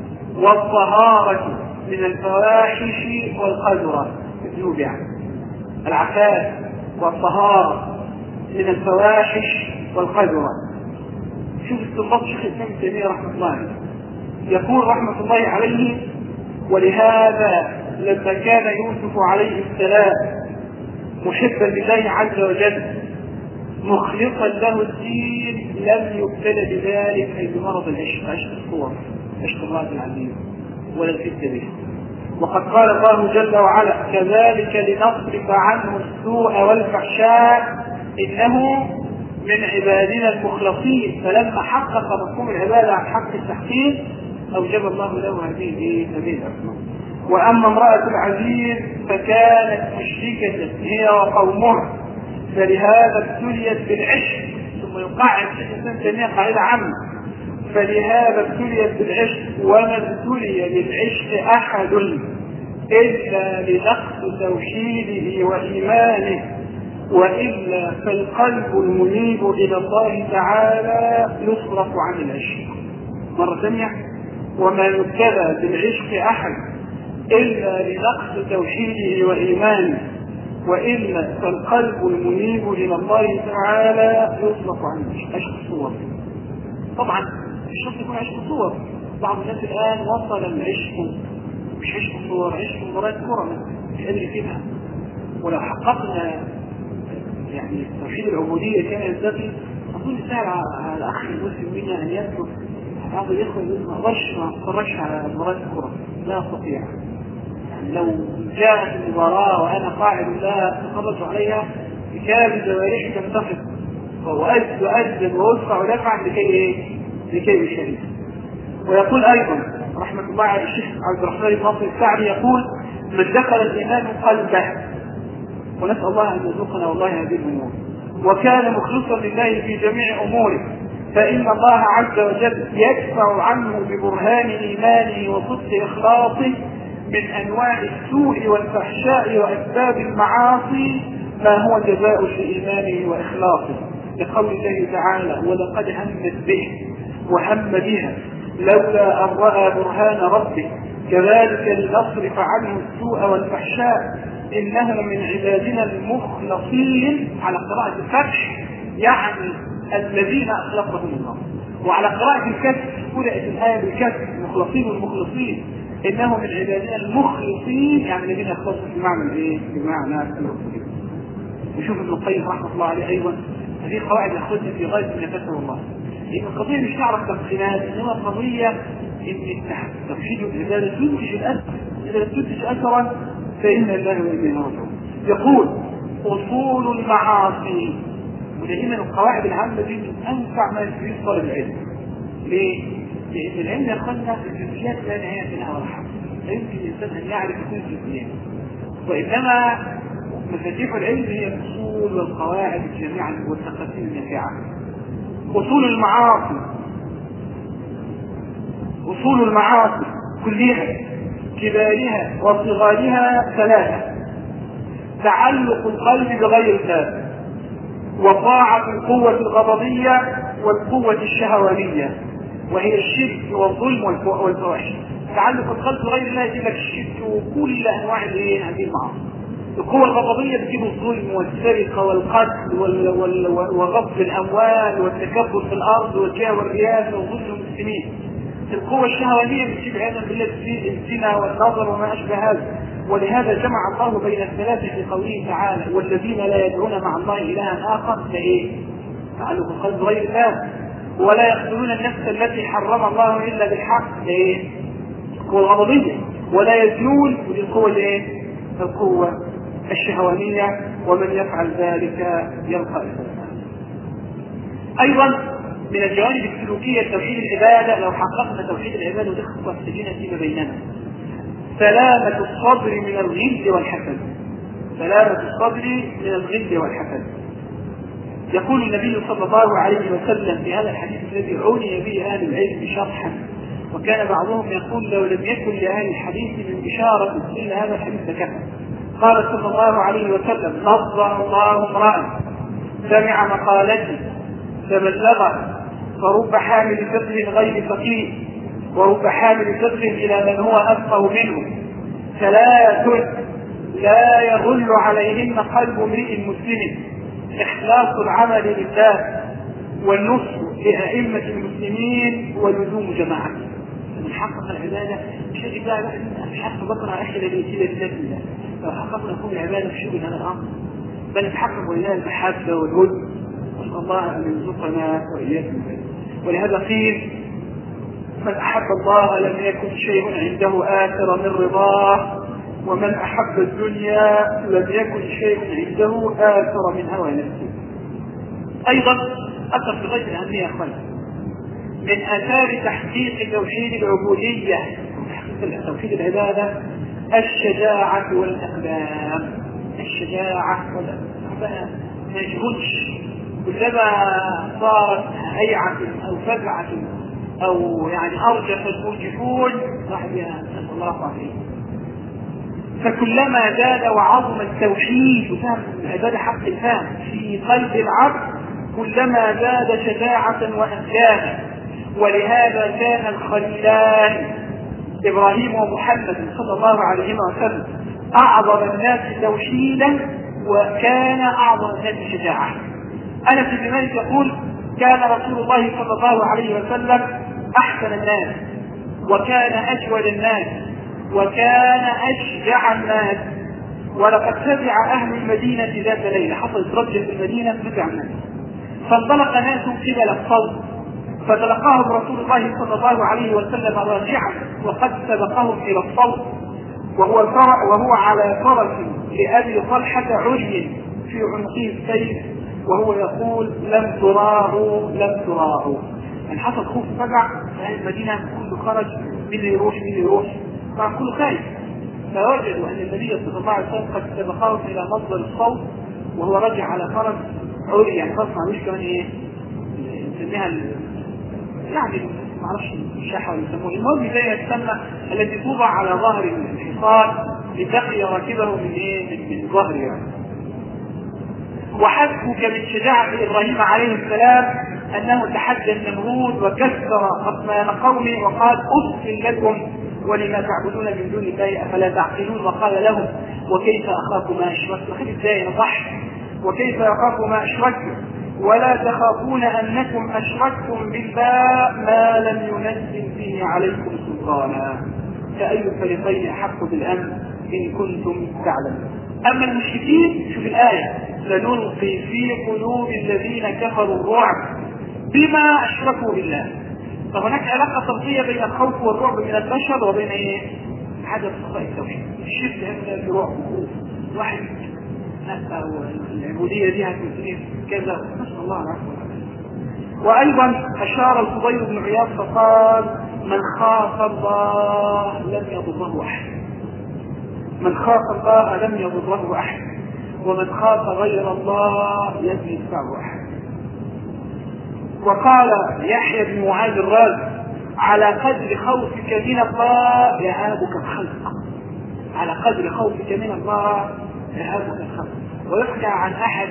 والطهارة من الفواحش والقذرة، الذنوب يعني. العفاف والطهارة من الفواحش والقذرة. شوف استنباط شيخ الإسلام ابن تيمية رحمة الله عليه، يقول رحمة الله عليه: ولهذا لما كان يوسف عليه السلام محبا لله عز وجل مخلصا له الدين لم يبتلى بذلك، أي بمرض العشق، عشق الصور، عشق الله العظيم، ولا الفتنة به. وقد قال الله جل وعلا: كذلك لنصرف عنه السوء والفحشاء إنه من عبادنا المخلصين. فلما حقق مفهوم العبادة عن حق التحقيق أوجب الله له هذه الأسماء. وأما امرأة العزيز فكانت مشركة هي وقومها، فلهذا ابتليت بالعشق. ثم يقعد الإنسان ثانية قاعدة عامة: فلهذا ابتليت بالعشق، وما ابتلي بالعشق أحد إلا لنقص توحيده وإيمانه، وإلا فالقلب المنيب إلى الله تعالى يصرف عن العشق. مرة ثانية: وما يبتلى بالعشق أحد إلا لنقص توحيده وإيمانه، وإلا فالقلب المنيب إلى الله تعالى يصرف عن العشق. عشق الصور طبعا مش شرط يكون عشق الصور. بعض الناس الآن وصل العشق مش عشق الصور، عشق مباريات كرة مش قادر يفيدها. ولو حققنا يعني توحيد العبودية كان ينبغي، أظن سهل على الأخ المسلم منا أن يدخل بعض الإخوة يقول ما أتفرجش على مباريات الكرة، لا أستطيع. يعني لو جاءت المباراة وأنا قاعد لا أتفرج عليها بكامل جوارحي تنتفض وأجد وأدفع ودفع لكي يشارك. ويقول أيضا رحمة الله على الشيخ عبد الرحمن بن ناصر السعدي، يقول: من دخل الإيمان قلبه، ونسأل الله أن يرزقنا والله هذه الأمور، وكان مخلصا لله في جميع أموره، فإن الله عز وجل يدفع عنه ببرهان إيمانه وصدق إخلاصه من أنواع السوء والفحشاء وأسباب المعاصي ما هو جزاء لإيمانه وإخلاصه، لقول الله تعالى: ولقد همت به وهم بها لولا أن رأى برهان ربه كذلك لنصرف عنه السوء والفحشاء إنه من عبادنا المخلصين. على قراءة الفتح يعني الذين أخلصهم الله، وعلى قراءة الكسر بدأت الآية بالكسر: المخلصين والمخلصين إنه من عبادنا المخلصين، يعني الذين أخلصوا في معنى إيه؟ في معنى المخلصين. وشوف ابن القيم رحمه الله عليه أيضا هذه قواعد يأخذها في غاية من نفسه الله. لأن القضية مش تعرف تقسيمات، إنما القضية إن توحيد العبادة تنتج الأثر، إذا لم تنتج أثرا فإن الله وإليه راجعون. يقول: أصول المعاصي. ودائما القواعد العامة دي من أنفع ما يستفيد طالب العلم. ليه؟ لأن العلم يقولنا الجزئيات لا نهاية لها ولا حد، لا يمكن الإنسان أن يعرف كل جزئيات، وإنما مفاتيح العلم هي الأصول والقواعد الجامعة والتقاسيم النافعة. أصول المعاصي، أصول المعاصي كلها كبارها وصغارها ثلاثة: تعلق القلب بغير الله، وطاعة القوة الغضبية والقوة الشهوانية، وهي الشرك والظلم والفواحش. تعلق القلب بغير الله يجيب لك الشرك وكل أنواع هذه المعاصي. القوة الغضبية بتجيب الظلم والسرقة والقتل وغصب الأموال والتكبر في الأرض والجاه والرياسة وظلم المسلمين. القوة الشهوانية بتجيب عياذا بالله الزنا والنظر وما أشبه هذا. ولهذا جمع الله بين الثلاثة في قوله تعالى: والذين لا يدعون مع الله إلها آخر. فإيه؟ تعلق القلب غير الله. ولا يقتلون النفس التي حرم الله إلا بالحق. إيه؟ القوة الغضبية. ولا يزنون، ودي القوة الإيه؟ القوة الشهوانية. ومن يفعل ذلك يلقى إثما. أيضا من الجوانب السلوكية توحيد العبادة، لو حققنا توحيد العبادة وتخصص سجينة فيما بيننا: سلامة الصدر من الغل والحسد. سلامة الصدر من الغل والحسد. يقول النبي صلى الله عليه وسلم في هذا الحديث الذي عني به أهل العلم شرحا، وكان بعضهم يقول: لو لم يكن لأهل الحديث من إشارة إلا هذا الحديث لكفى. قال صلى الله عليه وسلم: نظر الله امرأ سمع مقالتي فبلغه، فرب حامل فقه غير فقيه ورب حامل فقه إلى من هو أفقه منه. 3 لا يغل عليهن قلب امرئ مسلم: إخلاص العمل لله، والنصح لأئمة المسلمين، ولزوم جماعة. من حقق العبادة شيء بقى مش حق بكرة أحد الوسيلة لله. لو حققنا نقوم العبادة في شغل هذا الأمر بل نتحقق ولله المحبة والود، وأسأل الله أن يرزقنا وإياكم. ولهذا قيل: من أحب الله لم يكن شيء عنده آثر من رضاه، ومن أحب الدنيا لم يكن شيء عنده آثر من هوى نفسه. أيضا أثر في غير الأهمية يا أخوان من آثار تحقيق توحيد العبودية، توحيد العبادة، الشجاعة والأقدام. الشجاعة والأقدام ما يجهدش، كلما صارت هيعة أو فزعة أو يعني أرجف المرجفون صاحب نسأل الله عليه. فكلما زاد وعظم التوحيد وفهم العبادة حق الفهم في قلب العبد كلما زاد شجاعة وأقداما. ولهذا كان الخليلان إبراهيم ومحمد صلى الله عليه وسلم أعظم الناس توحيدا وكان أعظم الناس شجاعة. أنس بن مالك يقول: كان رسول الله صلى الله عليه وسلم أحسن الناس، وكان أجود الناس، وكان أشجع الناس. ولقد فزع أهل المدينة ذات ليلة، حصلت رجل في المدينة فزع الناس، فانطلق ناس قبل الصوت، فتلقاهم رسول الله صلى الله عليه وسلم راجعا وقد سبقهم إلى الصوت، وهو على فرس لأبي طلحة عري في عنقه السيف، وهو يقول: لم تراعوا لم تراعوا. يعني حصل خوف فجع في المدينة، كله خرج، مين يروح مين يروح، طبعا كله خايف. فوجدوا أن النبي صلى الله عليه وسلم قد سبقهم إلى مصدر الصوت وهو راجع على فرس عري، يعني فرس معلوش كمان ايه نسميها يعني معرفش الشاحة اللي يسموه، المهم زي السمة التي توضع على ظهر الحصان لتقي راكبه من ايه من ظهر يعني. وحسبك من شجاعة إبراهيم عليه السلام أنه تحدى النمرود وكسر أصنام قومه وقال: أف لكم ولما تعبدون من دون الله أفلا تعقلون. وقال لهم: وكيف أخاف ما أشركتم. خلي ازاي نضح: وكيف أخاف ما أشركتم ولا تخافون أنكم أشركتم بالله ما لم ينزل به عليكم سلطانا، فأي الفريقين أحق بالأمن إن كنتم تعلمون. أما المشركين شوف الآية: لنلقي في قلوب الذين كفروا الرعب بما أشركوا بالله. فهناك علاقة طردية بين الخوف والرعب من البشر وبين ايه؟ حدث قضاء التوحيد. الشرك هذا في رعب واحد العبودية دي هتنسيه كذا، نسأل الله العفو. وأيضا أشار الفضيل بن عياض فقال: من خاف الله لم يضره أحد. من خاف الله لم يضره أحد، ومن خاف غير الله لم يدفعه أحد. وقال يحيى بن معاذ الرازي: على قدر خوفك من الله يهابك الخلق. على قدر خوفك من الله يهابك الخلق. ويحكى عن أحد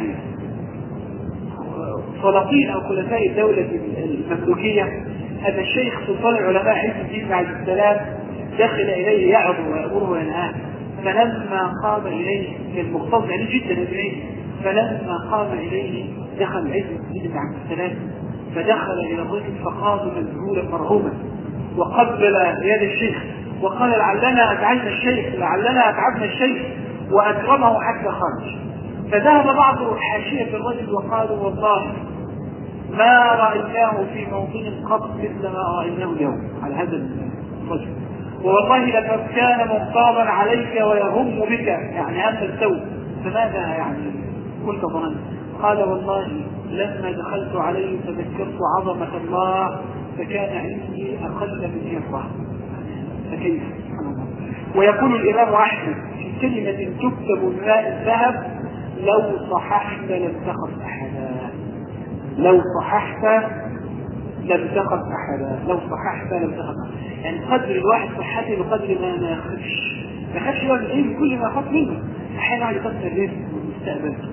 سلاطين أو خلفاء الدولة المملوكية أن الشيخ سلطان العلماء عز الدين بعد السلام دخل إليه يعظ ويأمره وينهاه، فلما قام إليه المقتضى يعني جدا إليه، فلما قام إليه دخل عز الدين بعد السلام فدخل إلى الرجل فقام مذهولا مرعوبا وقبل يد الشيخ وقال: لعلنا أتعبنا الشيخ، لعلنا أتعبنا الشيخ، وأكرمه حتى خرج. فذهب بعض حاشية الرجل وقالوا: والله ما رأيناه في موطن قط مثل ما رأيناه اليوم على هذا الرجل، والله لقد كان مغضبا عليك ويهم بك، يعني أنت الثوب، فماذا يعني كنت ظننت؟ قال: والله لما دخلت عليه تذكرت عظمة الله فكان عندي أقل من يرضى. فكيف؟ سبحان الله. ويقول الإمام أحمد في كلمة تكتب بماء الذهب: لو صححت لم تخف أحدا. لو صححت لم تخف أحدا. لو صححت لم تخف أحدا. يعني قدر الواحد صحته بقدر ما يخفش. ما يخفش يقول إيه كل ما خاف منه. أحيانا يكسر الرزق والمستقبل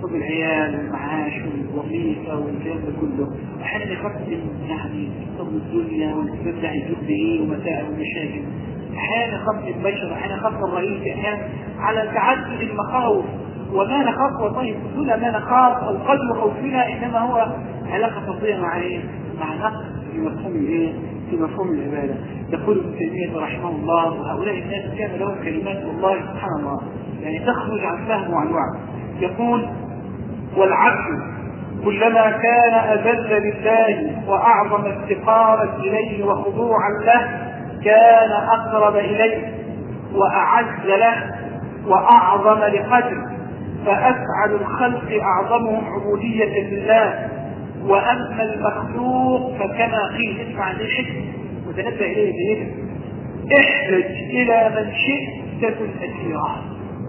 يخطب العيال والمعاش والوظيفة والكلام ده كله، أحيانا يخطب يعني يخطب الدنيا والكلام ده هيجيب ايه ومتاع ومشاكل، أحيانا يخطب البشر، أحيانا يخطب الرئيس، أحيانا على تعدد المخاوف. وما نخاف والله كل ما نخاف أو قدر خوفنا إنما هو علاقة فردية مع إيه؟ مع نقص في مفهوم الإيه؟ في مفهوم العبادة. يقول ابن تيمية رحمه الله: وهؤلاء الناس كان لهم كلمات والله سبحان الله يعني تخرج عن فهم وعن وعي. يقول: والعبد كلما كان أذل لله وأعظم افتقارا إليه وخضوعا له كان أقرب إليه وأعز له وأعظم لقدره، فأسعد الخلق أعظمهم عبودية لله. وأما المخلوق فكما قيل، اسمع عن الحكم وتنبه إليه بإذن: احتج إلى من شئت تكن أسيرا،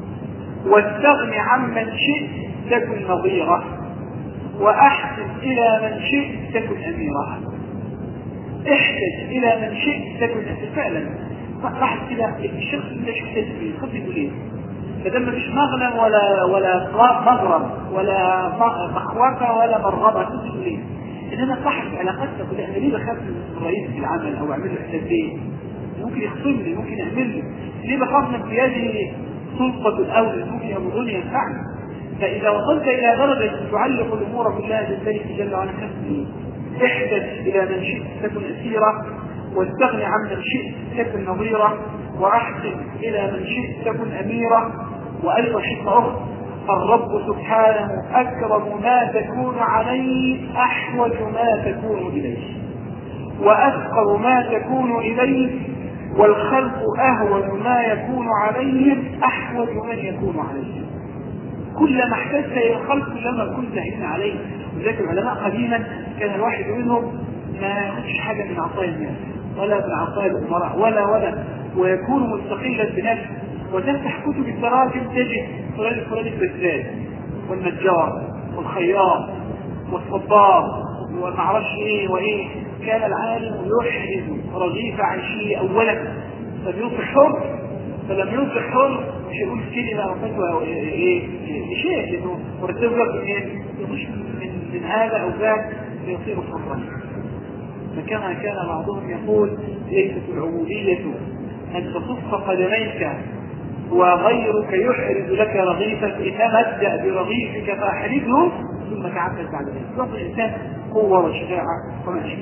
واستغن عمن شئت تكن نظيرا، وأحسن إلى من شئت تكن أميرا. احتج إلى من شئت تكن أسيرا. فعلا واحد كده الشخص اللي شفته فيه خذ يقول ايه؟ فده مفيش مغنم ولا مغرب ولا مخوفة ولا مرغبة، خذ يقول ايه؟ انما صاحب علاقتنا كلها. انا ليه بخاف من الرئيس في العمل او اعمل له حساب ليه؟ ممكن يخصمني، ممكن يعمل لي. ليه بخاف من بيدي سلطة الأولى؟ ممكن يمرني ينفعني. فإذا وصلت إلى درجة تعلق الأمور بالله جل وعلا خفني. احدث إلى من شئت تكن أسيرا، واستغني عن من شئت تكن نظيرا، وأحسن إلى من شئت تكن أميرا. وأيضا حكمة أخرى: الرب سبحانه أكرم ما تكون عليه أحوج ما تكون إليه، وأفقر ما تكون إليه، والخلق أهون ما يكون عليهم أحوج من يكون عليهم. كلما احتجت إلى الخلق كلما كنت هين عليه. وذلك العلماء قديما كان الواحد منهم ما ياخدش حاجة من عطايا الناس ولا من عطايا الأمراء ولا ويكون مستقلا بنفسه. وتفتح كتب التراجم تجد فلان البزاز والنجار والخياط والصبار ومعرفش ايه وايه. كان العالم يحرز رغيف عيشه اولا فلم يصبح حر، فلم يصبح حر مش يقول كلمه او فتوى او ايه لشيء، لانه مرتب لك مش من هذا او ذاك يصير حرا. فكما كان بعضهم يقول: ليست العبوديه ان تصف قدميك وغيرك يحرز لك رغيفك، انما ابدا برغيفك فاحرزه ثم تعبد بعد ذلك. يعطي الانسان قوه وشجاعه وما شئت.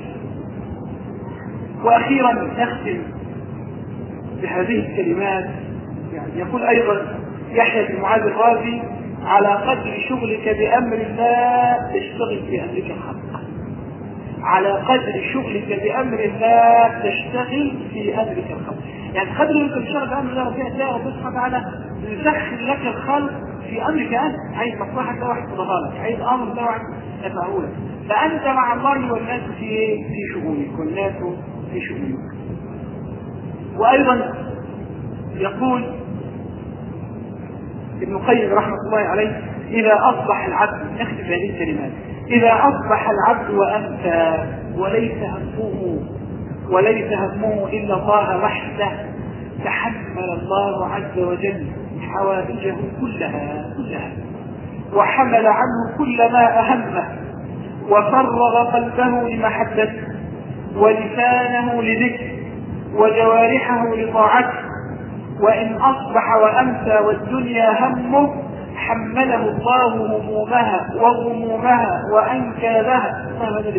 واخيرا نختم بهذه الكلمات. يعني يقول ايضا يحيى بن معاذ الرازي: على قدر شغلك بامر الله تشتغل بامرك الخلق. على قدر شغلك بامر الله تشتغل في امرك الخلق. يعني قدر انت تشتغل بامر الله ربنا تلاقي ربنا سبحانه وتعالى يسخر لك الخلق في امرك انت. عايز مصلحه ده واحد يطلبها لك، عايز امر ده واحد يفعله لك. فانت مع الله والناس في شؤونك والناس في شؤونك. وايضا يقول ابن القيم رحمه الله عليه: اذا اصبح العبد، نختم هذه الكلمات: اذا اصبح العبد وامسى وليس همه الا الله وحده تحمل الله عز وجل حوائجه كلها وحمل عنه كل ما اهمه، وفرغ قلبه لمحبته ولسانه لذكره وجوارحه لطاعته. وإن أصبح وأمسى والدنيا همه حمله الله همومها وغمومها وأنكالها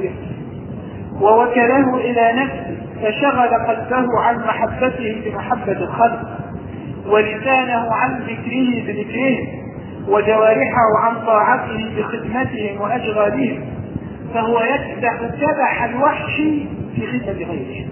ووكله إلى نفسه، فشغل قلبه عن محبته بمحبة الخلق، ولسانه عن ذكره بذكرهم، وجوارحه عن طاعته بخدمتهم وأشغالهم، فهو يكدح كدح الوحش في خدمة غيره.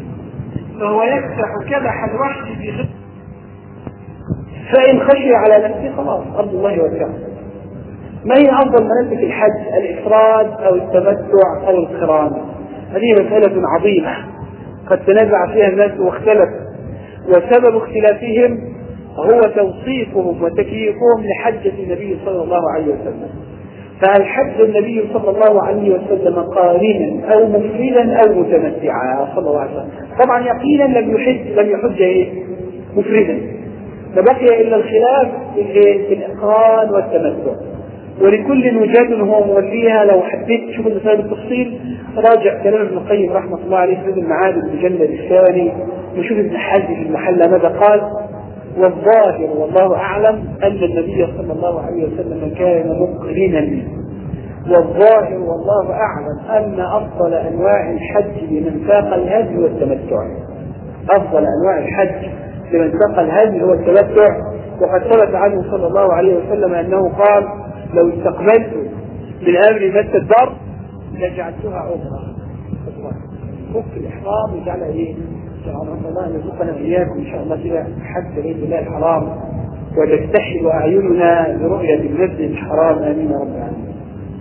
فإن خشي على نفسه خلاص أرض الله واسعة. ما هي أفضل مناسك الحج؟ الإفراد أو التمتع أو القران؟ هذه مسألة عظيمة قد تنازع فيها الناس واختلف، وسبب اختلافهم هو توصيفهم وتكييفهم لحجة النبي صلى الله عليه وسلم. فهل حج النبي صلى الله عليه وسلم قارنا أو مفردا أو متمتعا صلى الله عليه وسلم؟ طبعا يقينا لم يحج مفردا، فبقي إلا الخلاف في الإقران والتمتع. ولكل وجهة هو موليها. لو حبيت تشوف المسائل بالتفصيل راجع كلام ابن القيم رحمة الله عليه في المعاد المجلد الثاني، وشوف ابن حزم في المحلى ماذا قال. والظاهر والله أعلم أن النبي صلى الله عليه وسلم كان مقرنا، والظاهر والله أعلم أن أفضل أنواع الحج لمن ساق الهدي هو التمتع. أفضل أنواع الحج لمن ساق الهدي هو التمتع. وقد ثبت عنه صلى الله عليه وسلم أنه قال: لو استقبلت من أمر مس الدار لجعلتها عمرة. فك الإحرام وجعلها إيه؟ إن الله يرزقنا وإياكم إن شاء الله كده حج بيت الله الحرام، وتستحل أعيننا برؤية المسجد الحرام. آمين يا رب العالمين.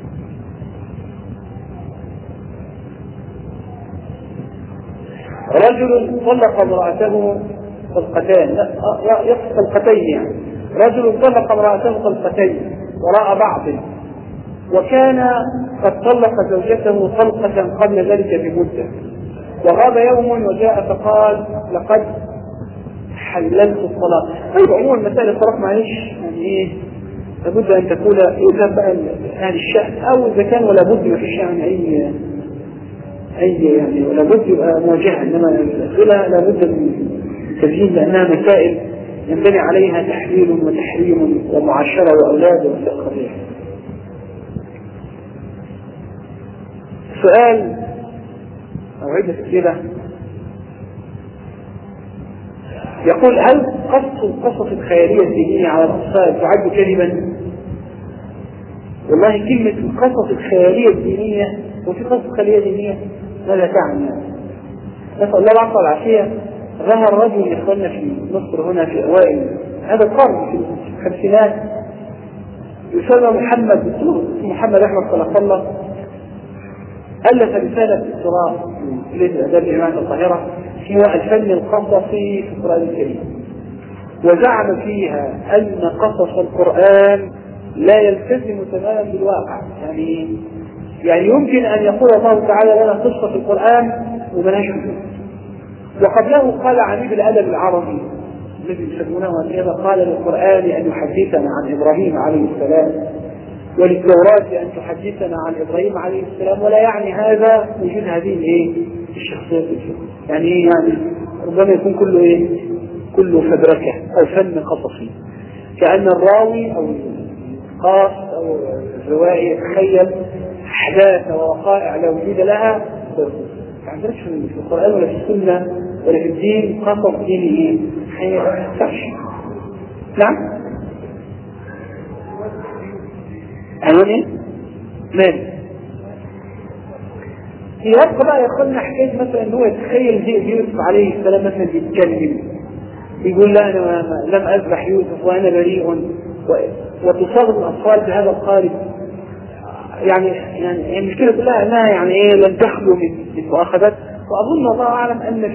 رجل طلق امرأته طلقتين، طلقتين يعني. رجل طلق امرأته طلقتين وراء بعض، وكان قد طلق زوجته طلقة قبل ذلك بمدة، وغاب يوم وجاء فقال: لقد حللت الطلاق. طيب عموما مسائل الطلاق معلش يعني ايه، لابد ان تكون يذهب بقى اهل الشأن، او اذا كان ولا بد ما فيش يعني اي يعني ولا بد يبقى مواجهه، انما الاسئله لا بد من التسجيل لانها مسائل ينبني عليها تحليل وتحريم ومعاشره واولاد ومستقبليه. سؤال او عده اسئله يقول: هل قص القصص الخياليه الدينيه على الاطفال تعد كذبا؟ والله كلمه القصص الخياليه الدينيه، وفي قصص خياليه دينيه ماذا تعني؟ نسأل الله العافية والعافية. ظهر رجل يخلنا في مصر هنا في أوائل هذا القرن في الخمسينات يسمى محمد أحمد صلى الله، ألف رسالة دكتوراه في كلية الآداب جامعة القاهرة في الفن القصصي في القرآن الكريم، وزعم فيها أن قصص القرآن لا يلتزم تماما بالواقع. يعني يمكن أن يقول الله تعالى لنا قصة في القرآن ومنهج فيه. وقبله قال عميد الأدب العربي الذي يسمونه هكذا: قال للقرآن أن يحدثنا عن إبراهيم عليه السلام، وللتوراة أن تحدثنا عن إبراهيم عليه السلام، ولا يعني هذا وجود هذه الشخصيات الفقهية. يعني ربما يكون كله فبركة أو فن قصصي، كأن الراوي أو القاص أو الروائي يتخيل أحداث ووقائع لا وجود لها. ما عندناش في القرآن ولا في السنة ولا في الدين قصص ديني نعم. عنوان مال يبقى بقى يقولنا حكاية مثلا ان هو يتخيل يوسف عليه السلام مثلا بيتكلم يقول: لا أنا لم أذبح يوسف وأنا بريء، وتصادف الأطفال بهذا القالب. يعني المشكلة كلها أنها لن تخلو من مؤاخذات. وأظن الله أعلم أن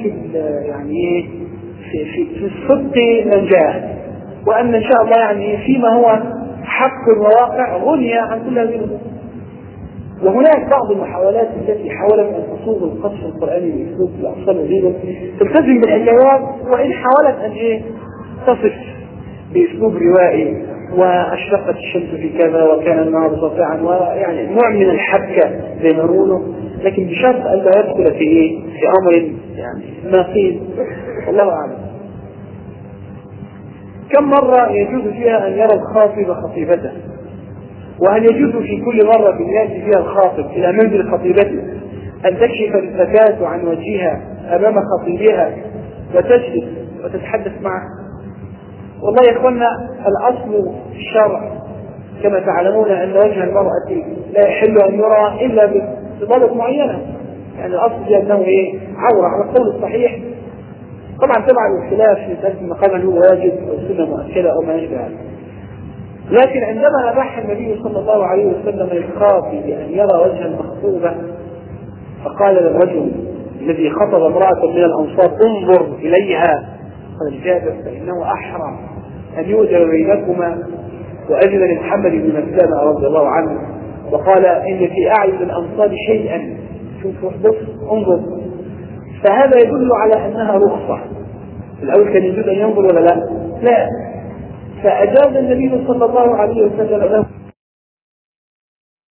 في الصدق نجاة، وأن إن شاء الله فيما هو حق الواقع غني عن كل هذه الأمور. وهناك بعض المحاولات التي حاولت أن تصوغ القصص القرآني بأسلوب الأطفال وغيره تلتزم بالحكايات، وإن حاولت أن تصف بأسلوب روائي: وأشرقت الشمس في كذا وكان النهار ساطعا، ويعني نوع من الحبكة زي ما يقولوا، لكن بشرط أن لا يدخل في أمر ما قيل. والله أعلم. كم مرة يجوز فيها أن يرى الخاطب خطيبته؟ وهل يجوز في كل مرة يأتي فيها الخاطب إلى منزل خطيبته أن تكشف الفتاة عن وجهها أمام خطيبها وتجلس وتتحدث معه؟ والله يا إخوانا، الأصل في الشرع كما تعلمون أن وجه المرأة لا يحل أن يرى إلا بضابط معينة. الأصل في أنه عورة على القول الصحيح. طبعا تبع الخلاف في ذلك المقام هو واجب أو سنة مؤكدة أو ما يشبه هذا. لكن عندما أباح النبي صلى الله عليه وسلم للخاطب بأن يرى وجه المخطوبة، فقال للرجل الذي خطب امرأة من الأنصار: انظر إليها. قال جابر: فإنه أحرى أن يؤجر بينكما. وأجل لمحمد بن مسلمة رضي الله عنه وقال: إن في أعين الأنصار شيئا، شوف بص انظر. فهذا يدل على أنها رخصة. الأول كان يجوز أن ينظر ولا لا؟ فأجاز النبي صلى الله عليه وسلم له